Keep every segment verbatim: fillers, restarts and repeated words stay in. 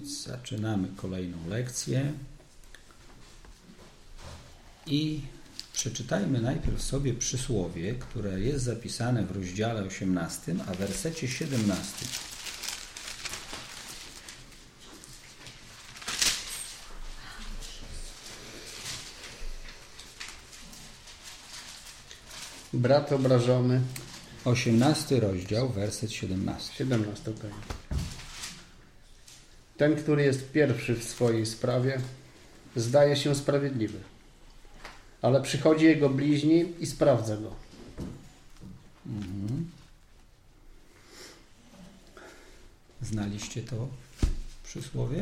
więc zaczynamy kolejną lekcję i przeczytajmy najpierw sobie przysłowie, które jest zapisane w rozdziale osiemnastym, a w wersecie siedemnastym. Brat obrażony. osiemnasty rozdział, werset siedemnasty. siedemnasty, okej. Ten, który jest pierwszy w swojej sprawie, zdaje się sprawiedliwy, ale przychodzi jego bliźni i sprawdza go. Mhm. Znaliście to przysłowie?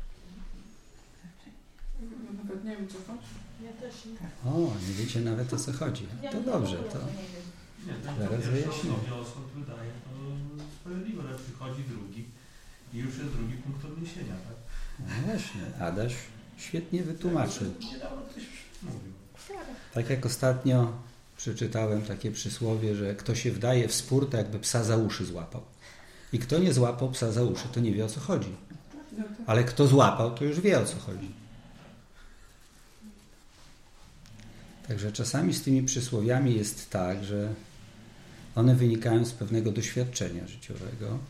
Nawet nie wiem, co chodzi. Ja też nie. O, nie wiecie nawet, o co chodzi. To dobrze, to Nie, ten, zaraz kto wyjaśnimy. pierwszy osąd wydaje, to sprawiedliwe, ale przychodzi drugi i już jest drugi punkt odniesienia, tak? No właśnie, Adaś świetnie wytłumaczył. Niedawno ktoś mówił. Tak jak ostatnio przeczytałem takie przysłowie, że kto się wdaje w spór, to jakby psa za uszy złapał. I kto nie złapał psa za uszy, to nie wie, o co chodzi. Ale kto złapał, to już wie, o co chodzi. Także czasami z tymi przysłowiami jest tak, że one wynikają z pewnego doświadczenia życiowego,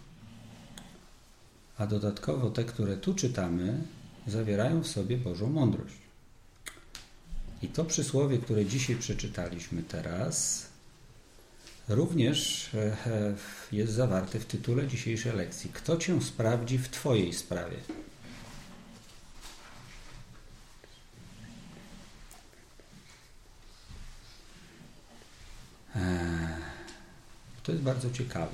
a dodatkowo te, które tu czytamy, zawierają w sobie Bożą mądrość. I to przysłowie, które dzisiaj przeczytaliśmy teraz, również jest zawarte w tytule dzisiejszej lekcji. Kto Cię sprawdzi w Twojej sprawie? To jest bardzo ciekawe.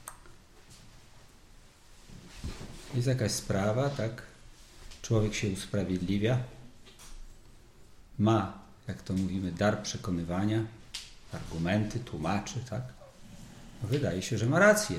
Jest jakaś sprawa, tak? Człowiek się usprawiedliwia. Ma, jak to mówimy, dar przekonywania, argumenty, tłumaczy, tak? Wydaje się, że ma rację.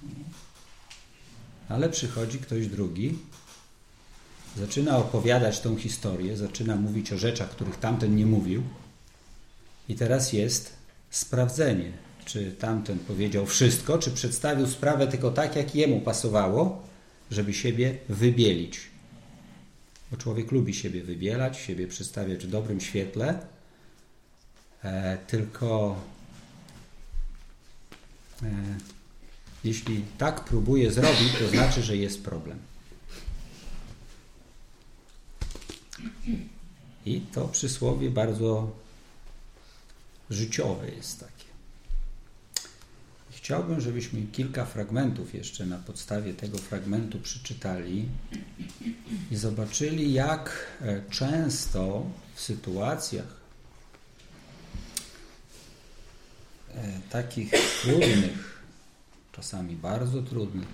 Ale przychodzi ktoś drugi, zaczyna opowiadać tą historię, zaczyna mówić o rzeczach, których tamten nie mówił i teraz jest sprawdzenie, czy tamten powiedział wszystko, czy przedstawił sprawę tylko tak, jak jemu pasowało, żeby siebie wybielić. Bo człowiek lubi siebie wybielać, siebie przedstawiać w dobrym świetle, e, tylko e, jeśli tak próbuje zrobić, to znaczy, że jest problem. I to przysłowie bardzo życiowe jest takie. Chciałbym, żebyśmy kilka fragmentów jeszcze na podstawie tego fragmentu przeczytali i zobaczyli, jak często w sytuacjach takich trudnych, czasami bardzo trudnych,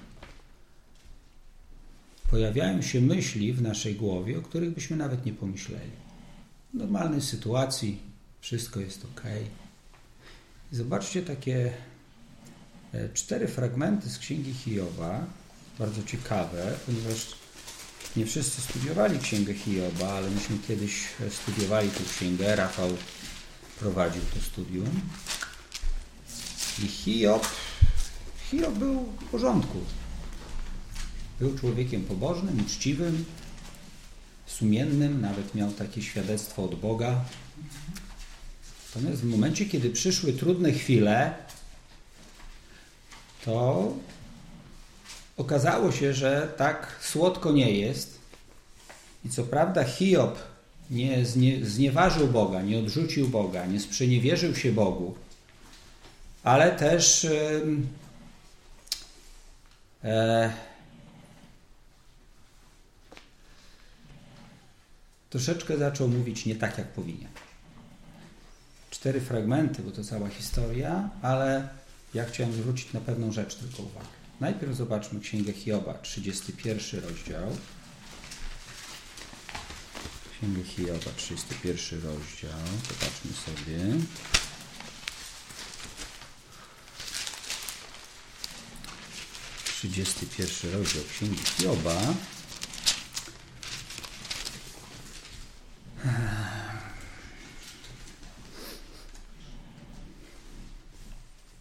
pojawiają się myśli w naszej głowie, o których byśmy nawet nie pomyśleli. W normalnej sytuacji wszystko jest ok. I zobaczcie takie cztery fragmenty z Księgi Hioba, bardzo ciekawe, ponieważ nie wszyscy studiowali Księgę Hioba, ale myśmy kiedyś studiowali tę księgę, Rafał prowadził to studium. I Hiob, Hiob był w porządku. Był człowiekiem pobożnym, uczciwym, sumiennym, nawet miał takie świadectwo od Boga. Natomiast w momencie, kiedy przyszły trudne chwile, to okazało się, że tak słodko nie jest. I co prawda Hiob nie znie, znieważył Boga, nie odrzucił Boga, nie sprzeniewierzył się Bogu, ale też e, e, troszeczkę zaczął mówić nie tak, jak powinien. Cztery fragmenty, bo to cała historia, ale ja chciałem zwrócić na pewną rzecz tylko uwagę. Najpierw zobaczmy Księgę Hioba, trzydziesty pierwszy rozdział. Księgę Hioba, trzydziesty pierwszy rozdział. Zobaczmy sobie. trzydziesty pierwszy rozdział Księgi Hioba.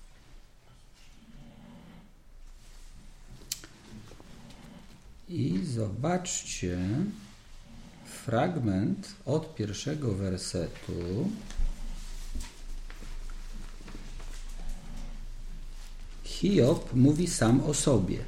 I zobaczcie fragment od pierwszego wersetu. Hiob mówi sam o sobie.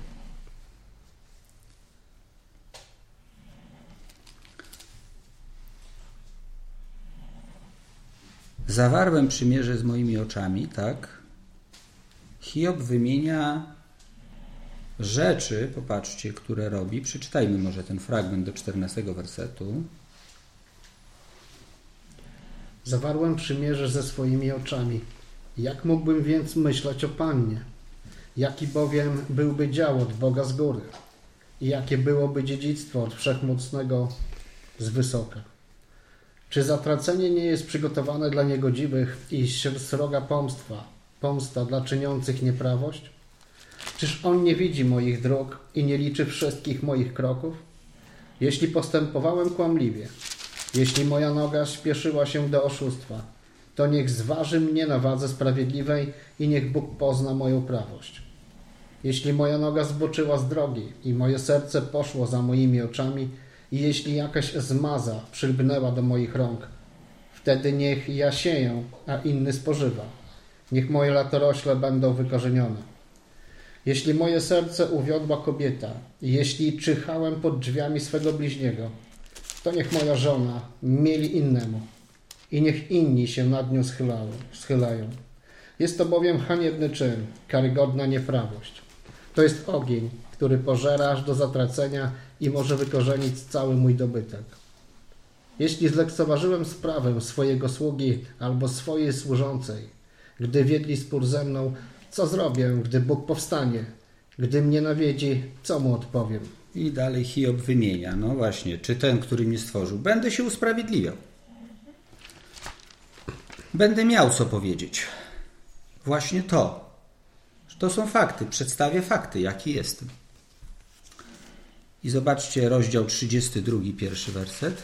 Zawarłem przymierze z moimi oczami, tak? Hiob wymienia rzeczy, popatrzcie, które robi. Przeczytajmy może ten fragment do czternastego wersetu. Zawarłem przymierze ze swoimi oczami. Jak mógłbym więc myśleć o Pannie? Jaki bowiem byłby dział od Boga z góry? I jakie byłoby dziedzictwo od Wszechmocnego z wysoka? Czy zatracenie nie jest przygotowane dla niegodziwych i sroga pomstwa, pomsta dla czyniących nieprawość? Czyż On nie widzi moich dróg i nie liczy wszystkich moich kroków? Jeśli postępowałem kłamliwie, jeśli moja noga śpieszyła się do oszustwa, to niech zważy mnie na wadze sprawiedliwej i niech Bóg pozna moją prawość. Jeśli moja noga zboczyła z drogi i moje serce poszło za moimi oczami i jeśli jakaś zmaza przylgnęła do moich rąk, wtedy niech ja sieję, a inny spożywa. Niech moje latorośle będą wykorzenione. Jeśli moje serce uwiodła kobieta i jeśli czyhałem pod drzwiami swego bliźniego, to niech moja żona mieli innemu i niech inni się nad nią schylają, schylają. Jest to bowiem haniebny czyn, karygodna nieprawość. To jest ogień, który pożera aż do zatracenia i może wykorzenić cały mój dobytek. Jeśli zlekceważyłem sprawę swojego sługi albo swojej służącej, gdy wiedli spór ze mną, co zrobię, gdy Bóg powstanie? Gdy mnie nawiedzi, co mu odpowiem? I dalej Hiob wymienia, no właśnie, czy ten, który mnie stworzył, będę się usprawiedliwiał. Będę miał co powiedzieć. Właśnie to. To są fakty. Przedstawię fakty, jaki jestem. I zobaczcie rozdział trzydziesty drugi, pierwszy werset.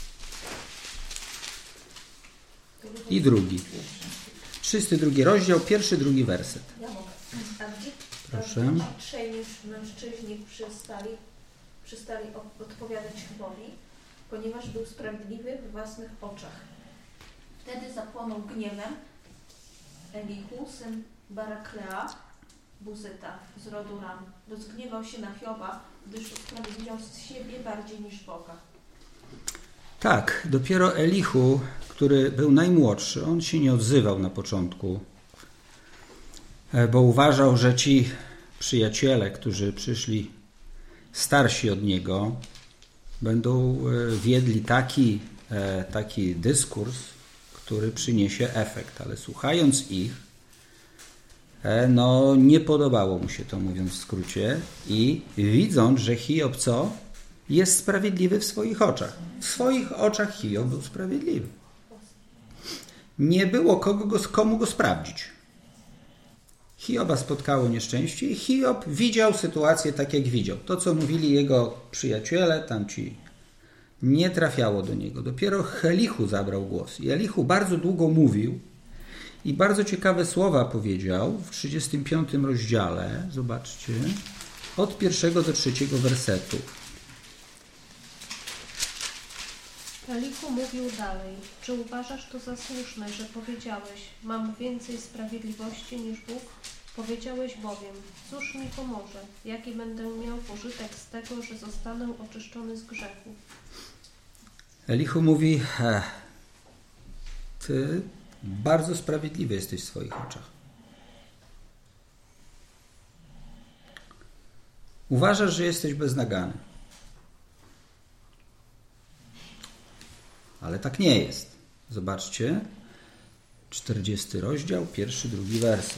I drugi. trzydziesty drugi rozdział, pierwszy, drugi werset. Ja mogę. A gdzie Proszę. trzej niż mężczyźni przystali, przystali odpowiadać Hiobowi, ponieważ był sprawiedliwy w własnych oczach. Wtedy zapłonął gniewem Elihu, syn Baraklea, Buzyta z rodu Ram. Rozgniewał się na Hioba, gdyż usprawiedliwiał siebie bardziej niż Boga. Tak, dopiero Elihu, który był najmłodszy, on się nie odzywał na początku, bo uważał, że ci przyjaciele, którzy przyszli starsi od niego, będą wiedli taki, taki dyskurs, który przyniesie efekt. Ale słuchając ich, no nie podobało mu się to, mówiąc w skrócie, i widząc, że Hiob co? Jest sprawiedliwy w swoich oczach. W swoich oczach Hiob był sprawiedliwy. Nie było kogo go, komu go sprawdzić. Hioba spotkało nieszczęście i Hiob widział sytuację tak, jak widział. To, co mówili jego przyjaciele, tamci, nie trafiało do niego. Dopiero Elihu zabrał głos. I Elihu bardzo długo mówił i bardzo ciekawe słowa powiedział w trzydziestym piątym rozdziale. Zobaczcie, od pierwszego do trzeciego wersetu. Elihu mówił dalej: czy uważasz to za słuszne, że powiedziałeś, mam więcej sprawiedliwości niż Bóg? Powiedziałeś bowiem, cóż mi pomoże, jaki będę miał pożytek z tego, że zostanę oczyszczony z grzechu? Elihu mówi, ty bardzo sprawiedliwy jesteś w swoich oczach. Uważasz, że jesteś beznagany. Ale tak nie jest. Zobaczcie, czterdziesty rozdział, pierwszy, drugi werset.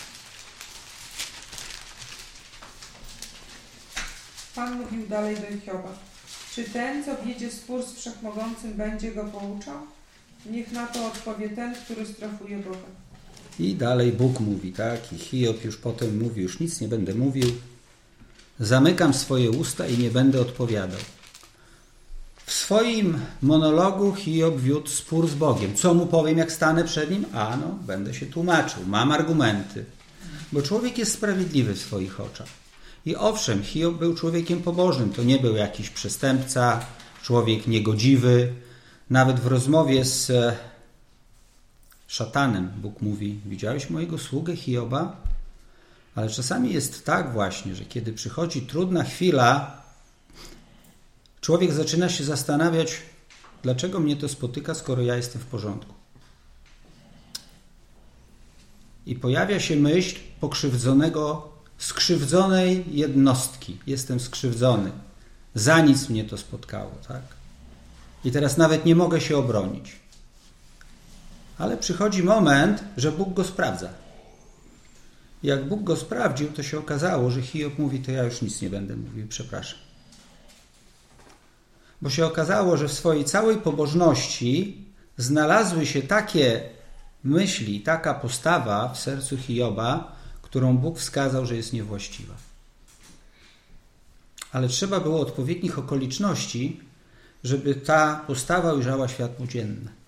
Pan mówił dalej do Hioba. Czy ten, co wiedzie spór z Wszechmogącym, będzie go pouczał? Niech na to odpowie ten, który strafuje Boga. I dalej Bóg mówi, tak? I Hiob już potem mówi, już nic nie będę mówił. Zamykam swoje usta i nie będę odpowiadał. W swoim monologu Hiob wiódł spór z Bogiem. Co mu powiem, jak stanę przed nim? A no, będę się tłumaczył, mam argumenty. Bo człowiek jest sprawiedliwy w swoich oczach. I owszem, Hiob był człowiekiem pobożnym, to nie był jakiś przestępca, człowiek niegodziwy. Nawet w rozmowie z szatanem Bóg mówi: widziałeś mojego sługę Hioba? Ale czasami jest tak właśnie, że kiedy przychodzi trudna chwila, człowiek zaczyna się zastanawiać, dlaczego mnie to spotyka, skoro ja jestem w porządku. I pojawia się myśl pokrzywdzonego, skrzywdzonej jednostki. Jestem skrzywdzony. Za nic mnie to spotkało, tak? I teraz nawet nie mogę się obronić. Ale przychodzi moment, że Bóg go sprawdza. I jak Bóg go sprawdził, to się okazało, że Hiob mówi: to ja już nic nie będę mówił, przepraszam. Bo się okazało, że w swojej całej pobożności znalazły się takie myśli, taka postawa w sercu Hioba, którą Bóg wskazał, że jest niewłaściwa. Ale trzeba było odpowiednich okoliczności, żeby ta postawa ujrzała światło dzienne.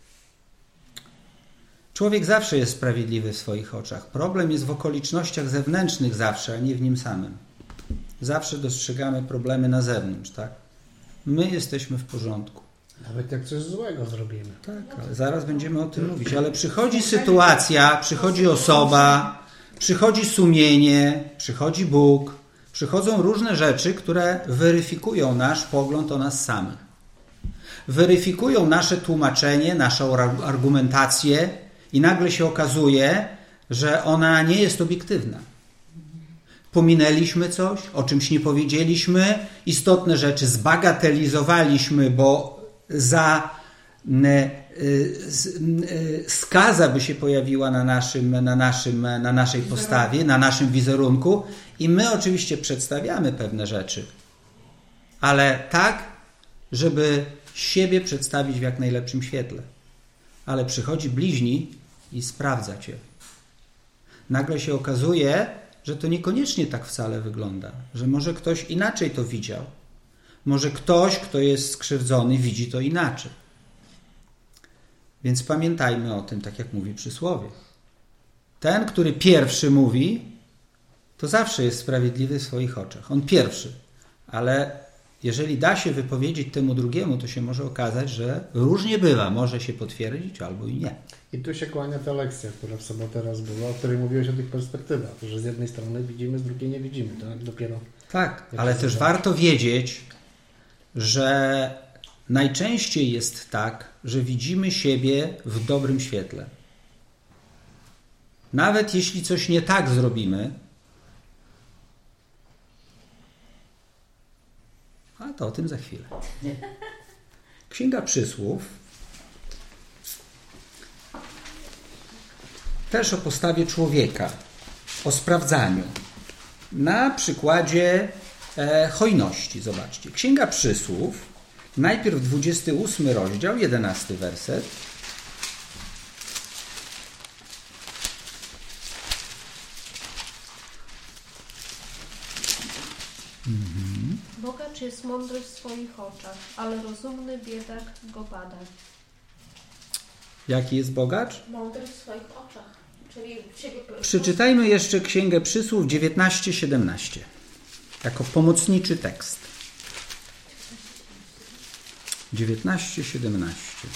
Człowiek zawsze jest sprawiedliwy w swoich oczach. Problem jest w okolicznościach zewnętrznych zawsze, a nie w nim samym. Zawsze dostrzegamy problemy na zewnątrz, tak? My jesteśmy w porządku. Nawet jak coś złego zrobimy. Tak, ale zaraz będziemy o tym mówić. Ale przychodzi sytuacja, przychodzi osoba, przychodzi sumienie, przychodzi Bóg, przychodzą różne rzeczy, które weryfikują nasz pogląd o nas samych. Weryfikują nasze tłumaczenie, naszą argumentację i nagle się okazuje, że ona nie jest obiektywna. Pominęliśmy coś, o czymś nie powiedzieliśmy, istotne rzeczy zbagatelizowaliśmy, bo za skaza by się pojawiła na, naszym, na, naszym, na naszej postawie, na naszym wizerunku i my oczywiście przedstawiamy pewne rzeczy, ale tak, żeby siebie przedstawić w jak najlepszym świetle. Ale przychodzi bliźni i sprawdza cię. Nagle się okazuje, że to niekoniecznie tak wcale wygląda, że może ktoś inaczej to widział. Może ktoś, kto jest skrzywdzony, widzi to inaczej. Więc pamiętajmy o tym, tak jak mówi przysłowie. Ten, który pierwszy mówi, to zawsze jest sprawiedliwy w swoich oczach. On pierwszy. Ale jeżeli da się wypowiedzieć temu drugiemu, to się może okazać, że różnie bywa. Może się potwierdzić albo i nie. I tu się kłania ta lekcja, która w sobotę raz była, o której mówiłeś o tych perspektywach, że z jednej strony widzimy, z drugiej nie widzimy. Tak? Dopiero tak, ale też warto wiedzieć, że najczęściej jest tak, że widzimy siebie w dobrym świetle. Nawet jeśli coś nie tak zrobimy, a to o tym za chwilę. Księga Przysłów też o postawie człowieka, o sprawdzaniu. Na przykładzie e, hojności, zobaczcie. Księga Przysłów, najpierw dwudziesty ósmy rozdział, jedenasty werset. Mhm. Bogacz jest mądry w swoich oczach, ale rozumny biedak go bada. Jaki jest bogacz? Mądry w swoich oczach. Czyli siebie... Przeczytajmy jeszcze Księgę Przysłów dziewiętnaście siedemnaście. Jako pomocniczy tekst. dziewiętnaście siedemnaście.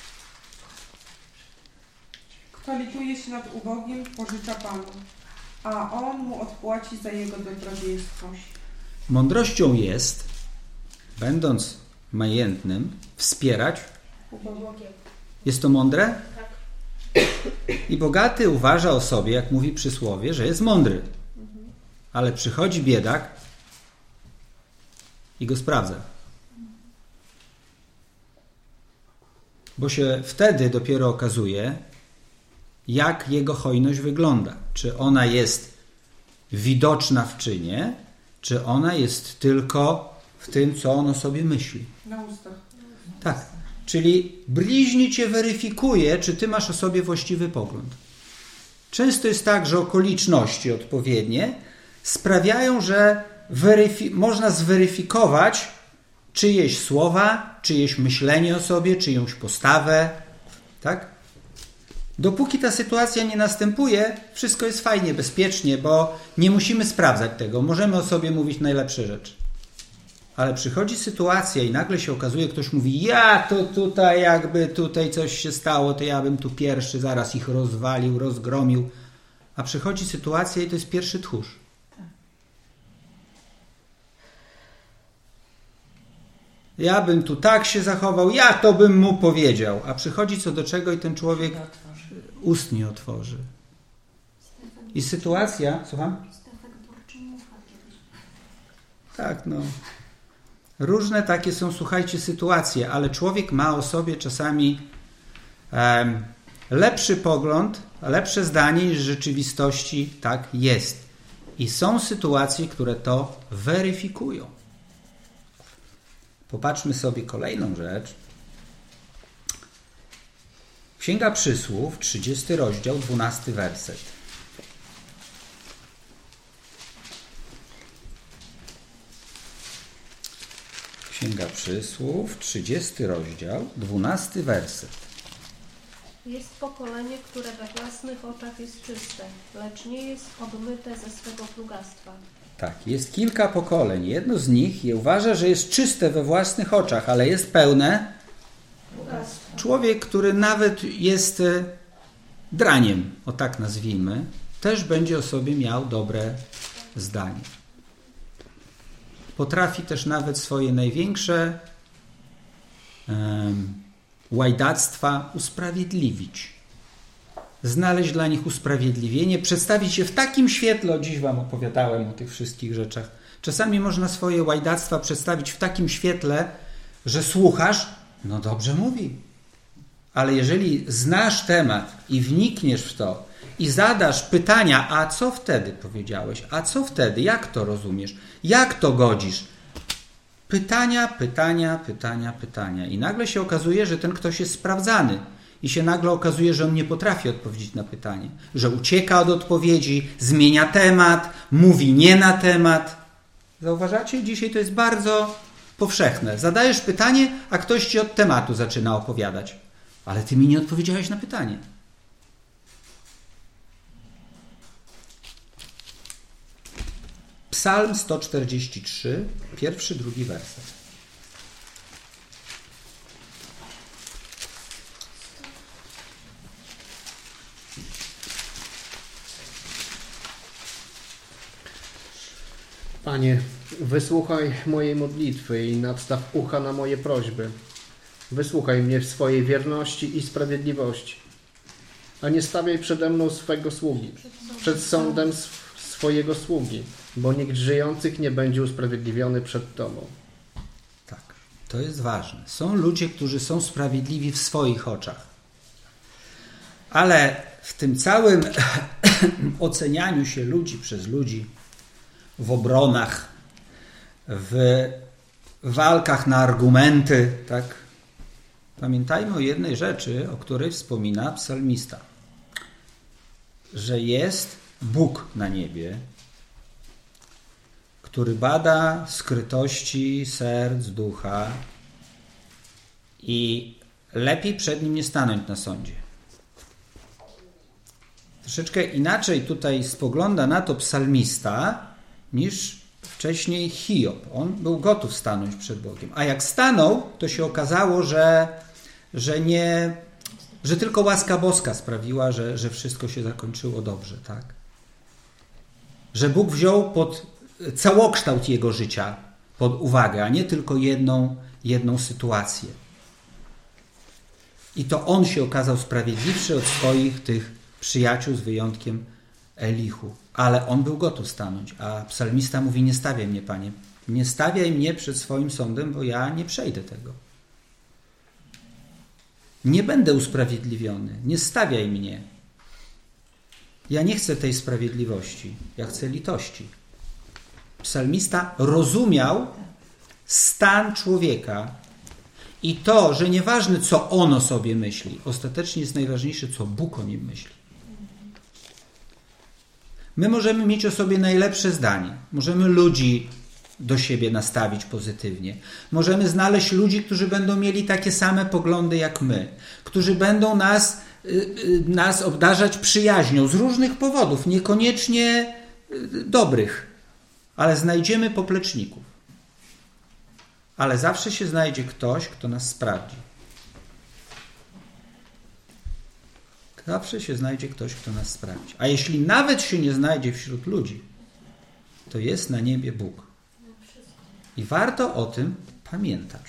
Kto lituje się nad ubogim, pożycza Panu, a On mu odpłaci za jego dobrodziejstwość. Mądrością jest, będąc majętnym, wspierać. Ubogiego. Jest to mądre? Tak. I bogaty uważa o sobie, jak mówi przysłowie, że jest mądry. Ale przychodzi biedak i go sprawdza. Bo się wtedy dopiero okazuje, jak jego hojność wygląda. Czy ona jest widoczna w czynie, czy ona jest tylko w tym, co on o sobie myśli. Na ustach. Tak. Czyli bliźni cię weryfikuje, czy ty masz o sobie właściwy pogląd. Często jest tak, że okoliczności odpowiednie sprawiają, że weryfi- można zweryfikować czyjeś słowa, czyjeś myślenie o sobie, czyjąś postawę. Tak? Dopóki ta sytuacja nie następuje, wszystko jest fajnie, bezpiecznie, bo nie musimy sprawdzać tego. Możemy o sobie mówić najlepsze rzeczy. Ale przychodzi sytuacja i nagle się okazuje, ktoś mówi, ja to tutaj jakby tutaj coś się stało, to ja bym tu pierwszy zaraz ich rozwalił, rozgromił. A przychodzi sytuacja i to jest pierwszy tchórz. Ja bym tu tak się zachował, ja to bym mu powiedział. A przychodzi co do czego i ten człowiek ust nie otworzy. I sytuacja... Słucham? Tak, no. Różne takie są, słuchajcie, sytuacje, ale człowiek ma o sobie czasami um, lepszy pogląd, lepsze zdanie niż w rzeczywistości tak jest. I są sytuacje, które to weryfikują. Popatrzmy sobie kolejną rzecz. Księga Przysłów, trzydziesty rozdział, dwunasty werset. Księga Przysłów, trzydziesty rozdział, dwunasty werset. Jest pokolenie, które we własnych oczach jest czyste, lecz nie jest obmyte ze swego plugastwa. Tak, jest kilka pokoleń. Jedno z nich je uważa, że jest czyste we własnych oczach, ale jest pełne plugastwa. Człowiek, który nawet jest draniem, o tak nazwijmy, też będzie o sobie miał dobre zdanie. Potrafi też nawet swoje największe um, łajdactwa usprawiedliwić. Znaleźć dla nich usprawiedliwienie, przedstawić je w takim świetle, o dziś wam opowiadałem o tych wszystkich rzeczach. Czasami można swoje łajdactwa przedstawić w takim świetle, że słuchasz, no dobrze mówi. Ale jeżeli znasz temat i wnikniesz w to i zadasz pytania, a co wtedy powiedziałeś, a co wtedy, jak to rozumiesz, jak to godzisz? Pytania, pytania, pytania, pytania. I nagle się okazuje, że ten ktoś jest sprawdzany. I się nagle okazuje, że on nie potrafi odpowiedzieć na pytanie. Że ucieka od odpowiedzi, zmienia temat, mówi nie na temat. Zauważacie? Dzisiaj to jest bardzo powszechne. Zadajesz pytanie, a ktoś ci od tematu zaczyna opowiadać. Ale ty mi nie odpowiedziałeś na pytanie. Psalm sto czterdzieści trzy, pierwszy, drugi werset. Panie, wysłuchaj mojej modlitwy i nadstaw ucha na moje prośby. Wysłuchaj mnie w swojej wierności i sprawiedliwości, a nie stawiaj przede mną swego sługi, przed sądem sw- swojego sługi, bo nikt żyjących nie będzie usprawiedliwiony przed Tobą. Tak, to jest ważne. Są ludzie, którzy są sprawiedliwi w swoich oczach. Ale w tym całym ocenianiu się ludzi przez ludzi, w obronach, w walkach na argumenty, tak? Pamiętajmy o jednej rzeczy, o której wspomina psalmista. Że jest Bóg na niebie, który bada skrytości serc, ducha i lepiej przed nim nie stanąć na sądzie. Troszeczkę inaczej tutaj spogląda na to psalmista niż wcześniej Hiob. On był gotów stanąć przed Bogiem. A jak stanął, to się okazało, że, że, nie, że tylko łaska boska sprawiła, że, że wszystko się zakończyło dobrze. Tak? Że Bóg wziął pod całokształt jego życia pod uwagę, a nie tylko jedną, jedną sytuację. I to on się okazał sprawiedliwszy od swoich tych przyjaciół z wyjątkiem Elihu. Ale on był gotów stanąć, a psalmista mówi: nie stawiaj mnie, Panie, nie stawiaj mnie przed swoim sądem, bo ja nie przejdę tego. Nie będę usprawiedliwiony, nie stawiaj mnie. Ja nie chcę tej sprawiedliwości, ja chcę litości. Psalmista rozumiał stan człowieka i to, że nieważne co on o sobie myśli, ostatecznie jest najważniejsze, co Bóg o nim myśli. My możemy mieć o sobie najlepsze zdanie. Możemy ludzi do siebie nastawić pozytywnie. Możemy znaleźć ludzi, którzy będą mieli takie same poglądy jak my. Którzy będą nas nas obdarzać przyjaźnią z różnych powodów, niekoniecznie dobrych, ale znajdziemy popleczników. Ale zawsze się znajdzie ktoś, kto nas sprawdzi. Zawsze się znajdzie ktoś, kto nas sprawdzi. A jeśli nawet się nie znajdzie wśród ludzi, to jest na niebie Bóg. I warto o tym pamiętać.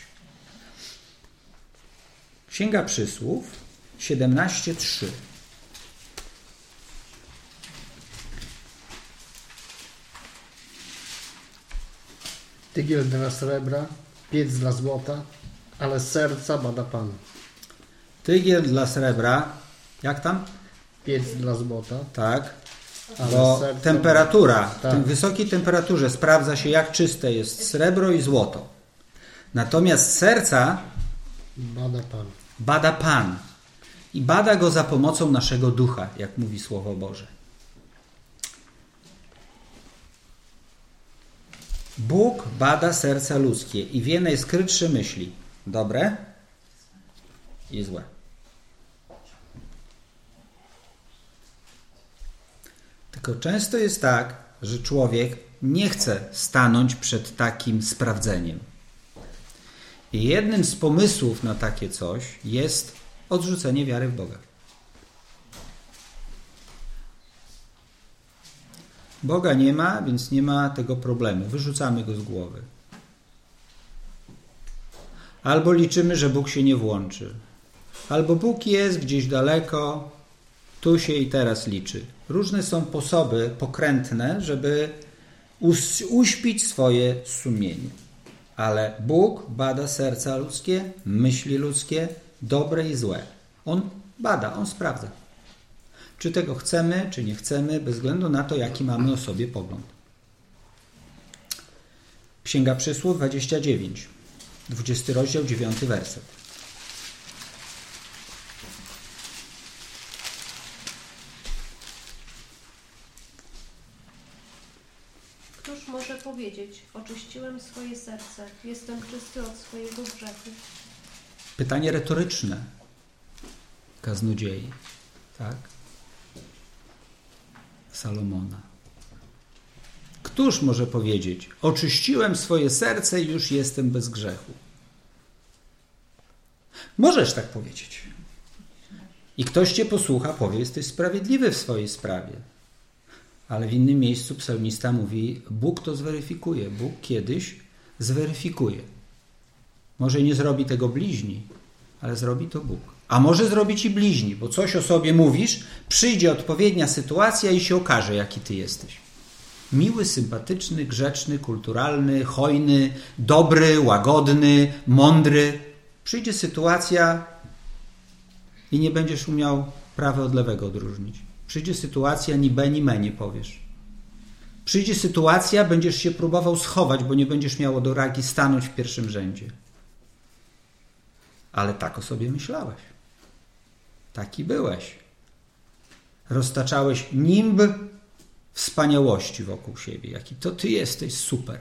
Księga Przysłów siedemnaście trzy. Tygiel dla srebra, piec dla złota, ale serca bada Pan. Tygiel dla srebra, jak tam? Piec dla złota. Tak. Ale Bo serca temperatura, w tak. tym wysokiej temperaturze sprawdza się, jak czyste jest srebro i złoto. Natomiast serca bada Pan. bada Pan. I bada go za pomocą naszego ducha, jak mówi Słowo Boże. Bóg bada serca ludzkie i wie najskrytsze myśli. Dobre i złe. Tylko często jest tak, że człowiek nie chce stanąć przed takim sprawdzeniem. I jednym z pomysłów na takie coś jest odrzucenie wiary w Boga. Boga nie ma, więc nie ma tego problemu. Wyrzucamy go z głowy. Albo liczymy, że Bóg się nie włączy. Albo Bóg jest gdzieś daleko, tu się i teraz liczy. Różne są sposoby pokrętne, żeby uśpić swoje sumienie. Ale Bóg bada serca ludzkie, myśli ludzkie, dobre i złe. On bada, On sprawdza. Czy tego chcemy, czy nie chcemy, bez względu na to, jaki mamy o sobie pogląd. Księga Przysłów dwadzieścia dziewięć, dwudziesty rozdział, dziewiąty werset. Któż może powiedzieć, oczyściłem swoje serce, jestem czysty od swojego grzechu. Pytanie retoryczne. Kaznodziei. Tak? Salomona. Któż może powiedzieć, oczyściłem swoje serce i już jestem bez grzechu? Możesz tak powiedzieć. I ktoś cię posłucha, powie, jesteś sprawiedliwy w swojej sprawie. Ale w innym miejscu psalmista mówi, Bóg to zweryfikuje. Bóg kiedyś zweryfikuje. Może nie zrobi tego bliźni, ale zrobi to Bóg. A może zrobić i bliźni, bo coś o sobie mówisz, przyjdzie odpowiednia sytuacja i się okaże, jaki ty jesteś. Miły, sympatyczny, grzeczny, kulturalny, hojny, dobry, łagodny, mądry. Przyjdzie sytuacja i nie będziesz umiał prawe od lewego odróżnić. Przyjdzie sytuacja, ni be, ni me nie powiesz. Przyjdzie sytuacja, będziesz się próbował schować, bo nie będziesz miał odwagi stanąć w pierwszym rzędzie. Ale tak o sobie myślałeś. Taki byłeś. Roztaczałeś nimb wspaniałości wokół siebie. Jaki to ty jesteś super.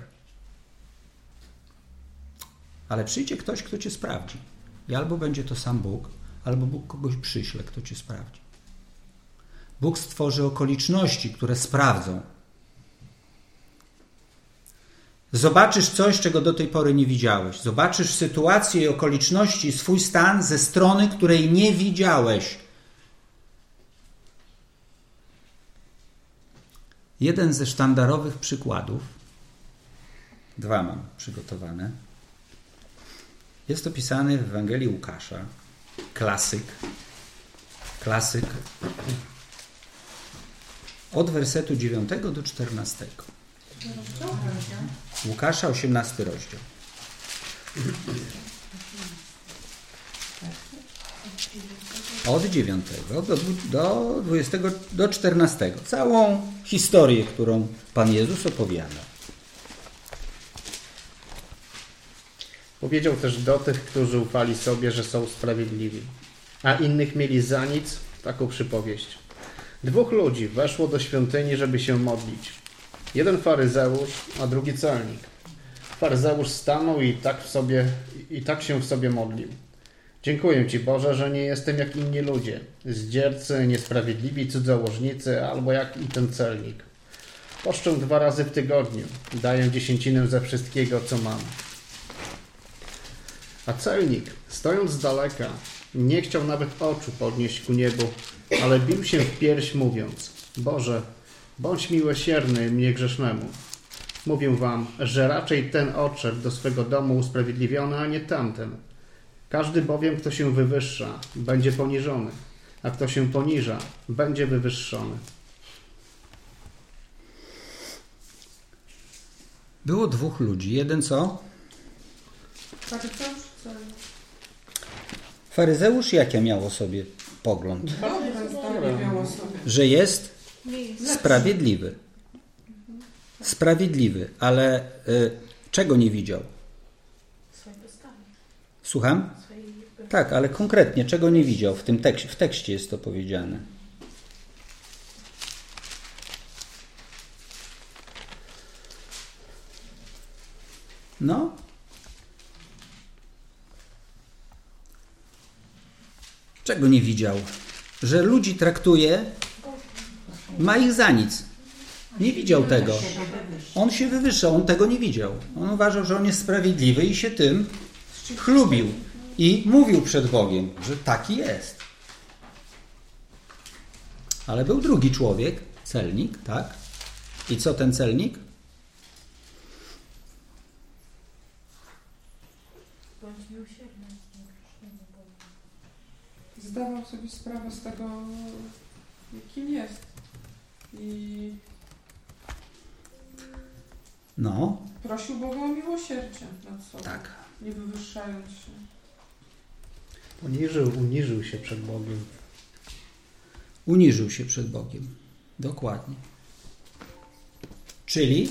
Ale przyjdzie ktoś, kto cię sprawdzi. I albo będzie to sam Bóg, albo Bóg kogoś przyśle, kto cię sprawdzi. Bóg stworzy okoliczności, które sprawdzą. Zobaczysz coś, czego do tej pory nie widziałeś. Zobaczysz sytuację i okoliczności, swój stan ze strony, której nie widziałeś. Jeden ze sztandarowych przykładów, dwa mam przygotowane, jest opisany w Ewangelii Łukasza. Klasyk. Klasyk. Od wersetu dziewiątego do czternastego. Łukasza, osiemnasty rozdział. Od dziewiątego do, do dwudziestego, do czternastego. Całą historię, którą Pan Jezus opowiada. Powiedział też do tych, którzy ufali sobie, że są sprawiedliwi, a innych mieli za nic taką przypowieść. Dwóch ludzi weszło do świątyni, żeby się modlić. Jeden faryzeusz, a drugi celnik. Faryzeusz stanął i tak, w sobie, i tak się w sobie modlił. Dziękuję Ci, Boże, że nie jestem jak inni ludzie, zdziercy, niesprawiedliwi, cudzołożnicy, albo jak i ten celnik. Poszczę dwa razy w tygodniu, daję dziesięcinę ze wszystkiego, co mam. A celnik, stojąc z daleka, nie chciał nawet oczu podnieść ku niebu, ale bił się w pierś, mówiąc: Boże, bądź miłosierny mnie grzesznemu. Mówię wam, że raczej ten odszedł do swego domu usprawiedliwiony, a nie tamten. Każdy bowiem, kto się wywyższa, będzie poniżony, a kto się poniża, będzie wywyższony. Było dwóch ludzi. Jeden co? Faryzeusz, co? Faryzeusz jakie miał o sobie pogląd? Dobre zdanie miało sobie. Że jest Nie jest. sprawiedliwy. Sprawiedliwy, ale y, czego nie widział? Swojej postawy. Słucham? Swojej jakby... Tak, ale konkretnie czego nie widział? W tym tekście, w tekście jest to powiedziane. No. Czego nie widział? Że ludzi traktuje, ma ich za nic. Nie widział tego. On się wywyższał, on tego nie widział. On uważał, że on jest sprawiedliwy i się tym chlubił. I mówił przed Bogiem, że taki jest. Ale był drugi człowiek, celnik, tak? I co ten celnik? Bądź miłosierny. Zdawał sobie sprawę z tego, kim jest. I No, prosił Boga o miłosierdzie nad sobą, tak. nie wywyższając się. Uniżył, uniżył się przed Bogiem. Uniżył się przed Bogiem. Dokładnie. Czyli?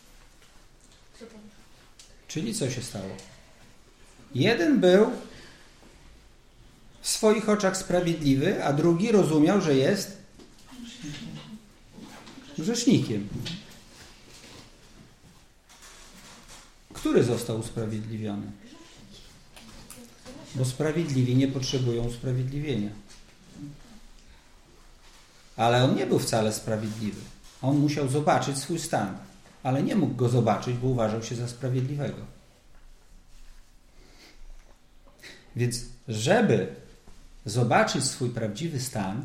Czyli co się stało? Jeden był w swoich oczach sprawiedliwy, a drugi rozumiał, że jest grzesznikiem. Który został usprawiedliwiony? Bo sprawiedliwi nie potrzebują usprawiedliwienia. Ale on nie był wcale sprawiedliwy. On musiał zobaczyć swój stan, ale nie mógł go zobaczyć, bo uważał się za sprawiedliwego. Więc żeby zobaczyć swój prawdziwy stan,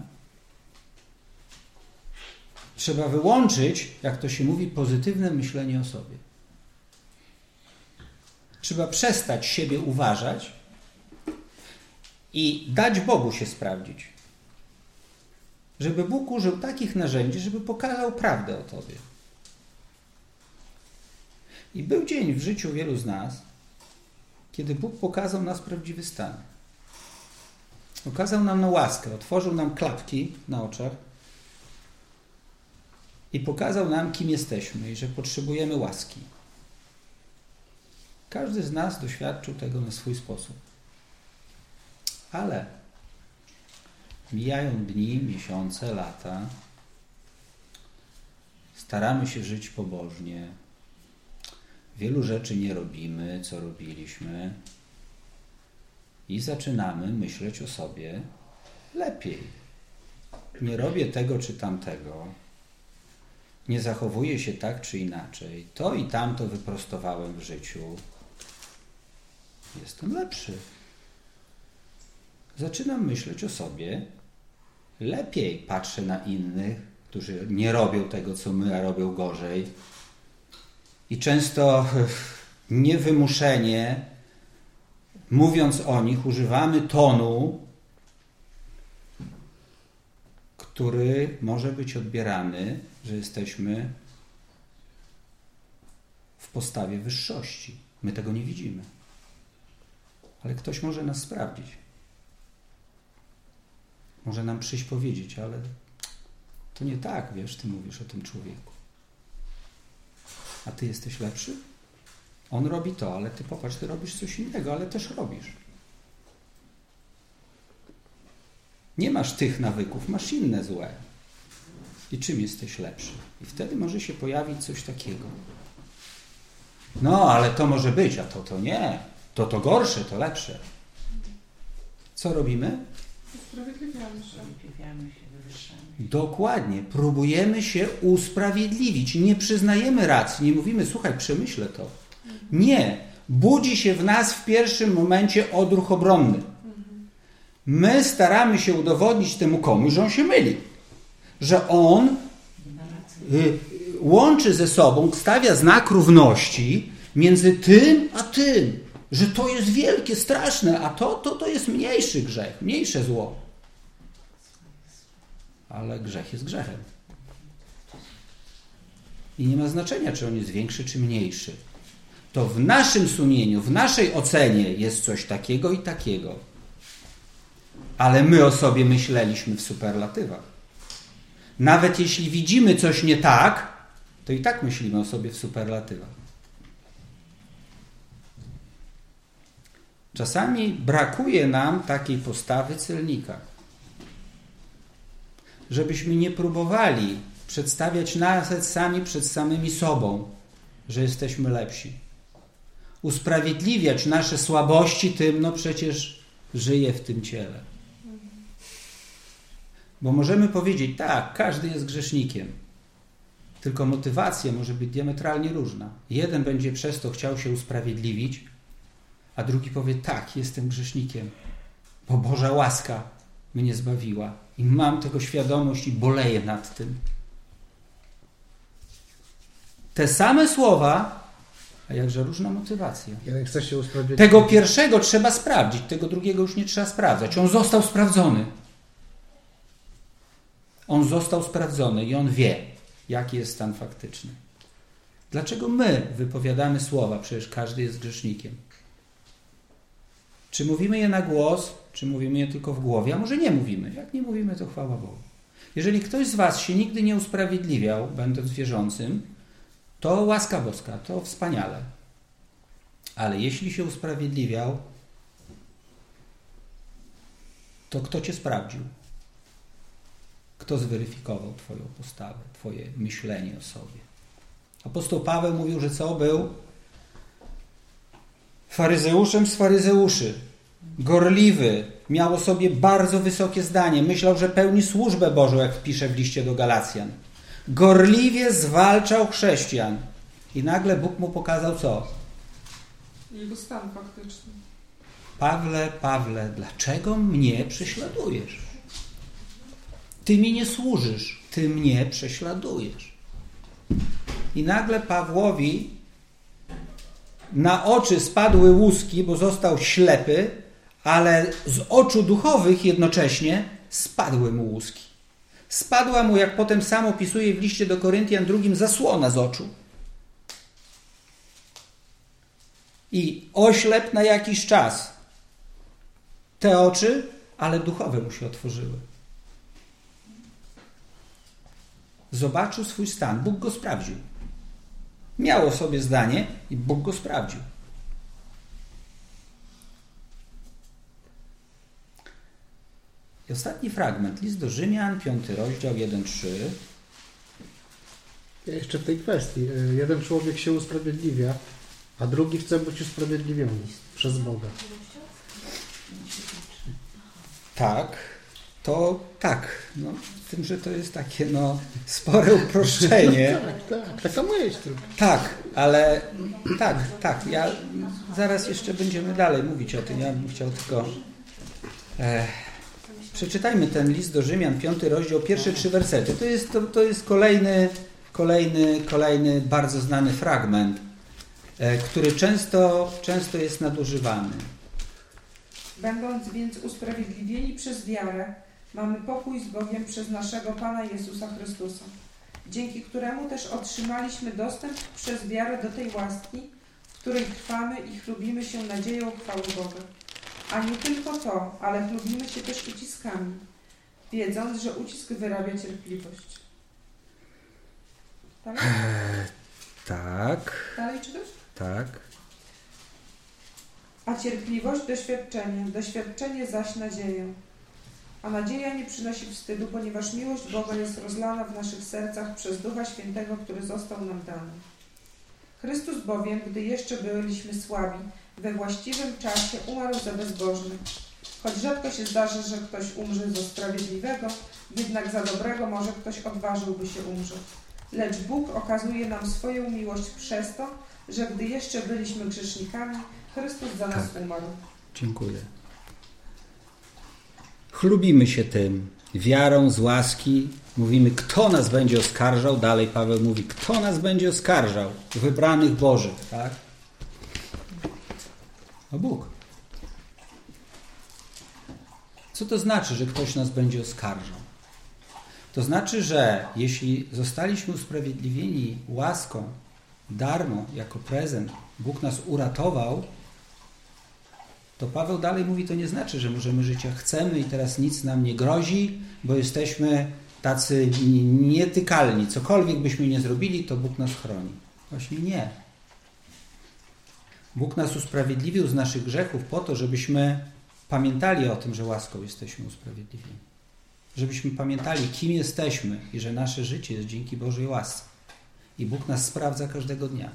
trzeba wyłączyć, jak to się mówi, pozytywne myślenie o sobie. Trzeba przestać siebie uważać i dać Bogu się sprawdzić. Żeby Bóg użył takich narzędzi, żeby pokazał prawdę o tobie. I był dzień w życiu wielu z nas, kiedy Bóg pokazał nas prawdziwy stan. Okazał nam na łaskę, otworzył nam klapki na oczach i pokazał nam, kim jesteśmy i że potrzebujemy łaski. Każdy z nas doświadczył tego na swój sposób. Ale mijają dni, miesiące, lata. Staramy się żyć pobożnie. Wielu rzeczy nie robimy, co robiliśmy. I zaczynamy myśleć o sobie lepiej. Nie robię tego czy tamtego. Nie zachowuję się tak czy inaczej. To i tamto wyprostowałem w życiu. Jestem lepszy. Zaczynam myśleć o sobie lepiej. Patrzę na innych, którzy nie robią tego, co my, a robią gorzej. I często niewymuszenie, mówiąc o nich, używamy tonu, który może być odbierany, że jesteśmy w postawie wyższości. My tego nie widzimy. Ale ktoś może nas sprawdzić. Może nam przyjść powiedzieć, ale to nie tak, wiesz, ty mówisz o tym człowieku. A ty jesteś lepszy? On robi to, ale ty popatrz, ty robisz coś innego, ale też robisz. Nie masz tych nawyków, masz inne złe. I czym jesteś lepszy? I wtedy może się pojawić coś takiego. No, ale to może być, a to to nie. To to gorsze, to lepsze. Co robimy? Usprawiedliwiamy się. Usprawiedliwiamy się, wywyższamy. Dokładnie. Próbujemy się usprawiedliwić. Nie przyznajemy racji. Nie mówimy, słuchaj, przemyślę to. Nie. Budzi się w nas w pierwszym momencie odruch obronny. My staramy się udowodnić temu komuś, że on się myli. Że on y, łączy ze sobą, stawia znak równości między tym a tym. Że to jest wielkie, straszne, a to, to, to jest mniejszy grzech, mniejsze zło. Ale grzech jest grzechem. I nie ma znaczenia, czy on jest większy, czy mniejszy. To w naszym sumieniu, w naszej ocenie jest coś takiego i takiego. Ale my o sobie myśleliśmy w superlatywach. Nawet jeśli widzimy coś nie tak, to i tak myślimy o sobie w superlatywach. Czasami brakuje nam takiej postawy celnika. Żebyśmy nie próbowali przedstawiać nawet sami przed samymi sobą, że jesteśmy lepsi. Usprawiedliwiać nasze słabości tym, no przecież żyję w tym ciele. Bo możemy powiedzieć, tak, każdy jest grzesznikiem. Tylko motywacja może być diametralnie różna. Jeden będzie przez to chciał się usprawiedliwić, a drugi powie, tak, jestem grzesznikiem, bo Boża łaska mnie zbawiła. I mam tego świadomość i boleję nad tym. Te same słowa, a jakże różna motywacja. Jak chce się usprawiedliwić. Tego pierwszego trzeba sprawdzić, tego drugiego już nie trzeba sprawdzać. On został sprawdzony. On został sprawdzony i on wie, jaki jest stan faktyczny. Dlaczego my wypowiadamy słowa? Przecież każdy jest grzesznikiem. Czy mówimy je na głos, czy mówimy je tylko w głowie? A może nie mówimy. Jak nie mówimy, to chwała Bogu. Jeżeli ktoś z was się nigdy nie usprawiedliwiał, będąc wierzącym, to łaska boska, to wspaniale. Ale jeśli się usprawiedliwiał, to kto cię sprawdził? Kto zweryfikował twoją postawę, twoje myślenie o sobie? Apostoł Paweł mówił, że co? Był faryzeuszem z faryzeuszy. Gorliwy. Miał o sobie bardzo wysokie zdanie. Myślał, że pełni służbę Bożą, jak pisze w liście do Galacjan. Gorliwie zwalczał chrześcijan. I nagle Bóg mu pokazał co? Jego stan faktyczny. Pawle, Pawle, dlaczego mnie prześladujesz? Ty mi nie służysz, ty mnie prześladujesz. I nagle Pawłowi na oczy spadły łuski, bo został ślepy, ale z oczu duchowych jednocześnie spadły mu łuski. Spadła mu, jak potem sam opisuje w liście do Koryntian drugim, zasłona z oczu. I oślepł na jakiś czas te oczy, ale duchowe mu się otworzyły. Zobaczył swój stan. Bóg go sprawdził. Miał o sobie zdanie i Bóg go sprawdził. I ostatni fragment. List do Rzymian, piąty rozdział, jeden trzy. Ja jeszcze w tej kwestii. Jeden człowiek się usprawiedliwia, a drugi chce być usprawiedliwiony przez Boga. Tak, to tak. No, z tym, że to jest takie no, spore uproszczenie. tak, tak, taka myśl tylko. Tak, ale tak, tak. Ja zaraz jeszcze będziemy dalej mówić o tym. Ja bym chciał tylko... E, przeczytajmy ten list do Rzymian, piąty rozdział, pierwsze trzy wersety. To jest, to, to jest kolejny, kolejny, kolejny bardzo znany fragment, e, który często, często jest nadużywany. Będąc więc usprawiedliwieni przez wiarę, mamy pokój z Bogiem przez naszego Pana Jezusa Chrystusa, dzięki któremu też otrzymaliśmy dostęp przez wiarę do tej łaski, w której trwamy i chlubimy się nadzieją chwały Boga. A nie tylko to, ale chlubimy się też uciskami, wiedząc, że ucisk wyrabia cierpliwość. Dalej? Eee, tak, Dalej czytasz? tak. A cierpliwość doświadczenie, doświadczenie zaś nadzieję. A nadzieja nie przynosi wstydu, ponieważ miłość Boga jest rozlana w naszych sercach przez Ducha Świętego, który został nam dany. Chrystus bowiem, gdy jeszcze byliśmy słabi, we właściwym czasie umarł za bezbożnych. Choć rzadko się zdarza, że ktoś umrze za sprawiedliwego, jednak za dobrego może ktoś odważyłby się umrzeć. Lecz Bóg okazuje nam swoją miłość przez to, że gdy jeszcze byliśmy grzesznikami, Chrystus za nas Tak. umarł. Dziękuję. Chlubimy się tym, wiarą z łaski. Mówimy, kto nas będzie oskarżał. Dalej Paweł mówi, kto nas będzie oskarżał. Wybranych Bożych, tak? No Bóg. Co to znaczy, że ktoś nas będzie oskarżał? To znaczy, że jeśli zostaliśmy usprawiedliwieni łaską, darmo, jako prezent, Bóg nas uratował, to Paweł dalej mówi, to nie znaczy, że możemy żyć jak chcemy i teraz nic nam nie grozi, bo jesteśmy tacy nietykalni. Cokolwiek byśmy nie zrobili, to Bóg nas chroni. Właśnie nie. Bóg nas usprawiedliwił z naszych grzechów po to, żebyśmy pamiętali o tym, że łaską jesteśmy usprawiedliwieni. Żebyśmy pamiętali, kim jesteśmy i że nasze życie jest dzięki Bożej łasce. I Bóg nas sprawdza każdego dnia.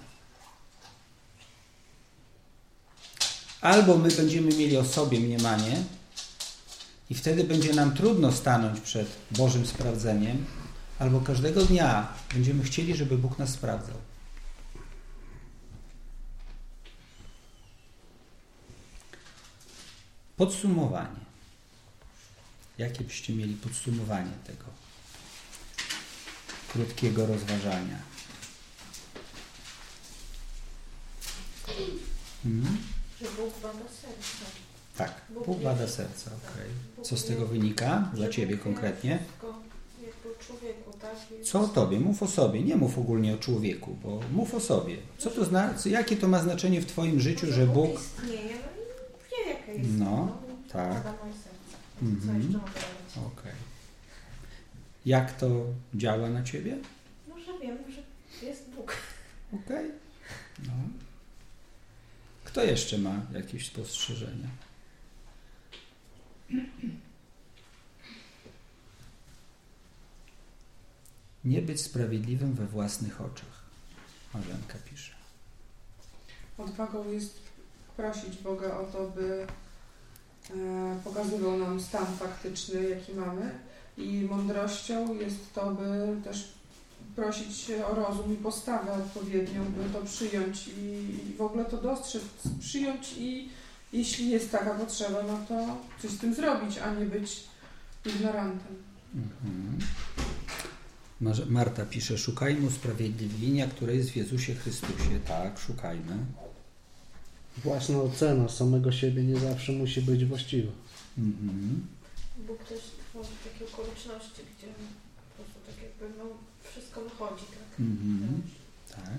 Albo my będziemy mieli o sobie mniemanie i wtedy będzie nam trudno stanąć przed Bożym sprawdzeniem, albo każdego dnia będziemy chcieli, żeby Bóg nas sprawdzał. Podsumowanie. Jakie byście mieli podsumowanie tego krótkiego rozważania? Hmm? Że Bóg bada serca. Tak, Bóg bada serca. Okay. Co z tego wynika dla Ciebie konkretnie? Jakby o człowieku, tak? Co o Tobie? Mów o sobie. Nie mów ogólnie o człowieku, bo mów o sobie. Co to znaczy? Jakie to ma znaczenie w Twoim życiu, że Bóg... istnieje, no i wie, jaka jest. No, tak. Bada moje serce. Co Mhm. jeszcze mogę robić? Okej. Jak to działa na Ciebie? No, że wiem, że jest Bóg. Okej. No. Kto jeszcze ma jakieś spostrzeżenia? Nie być sprawiedliwym we własnych oczach. Marzenka pisze. Odwagą jest prosić Boga o to, by e, pokazywał nam stan faktyczny, jaki mamy, i mądrością jest to, by też prosić o rozum i postawę odpowiednią, by to przyjąć i, i w ogóle to dostrzec, przyjąć i jeśli jest taka potrzeba, no to coś z tym zrobić, a nie być ignorantem. Mhm. Marta pisze, szukajmy usprawiedliwienia, które jest w Jezusie Chrystusie. Tak, szukajmy. Własna ocena samego siebie nie zawsze musi być właściwa. Mhm. Bóg też tworzy takie okoliczności, gdzie po prostu tak jakby no, wszystko wychodzi, tak? Mhm. Tak.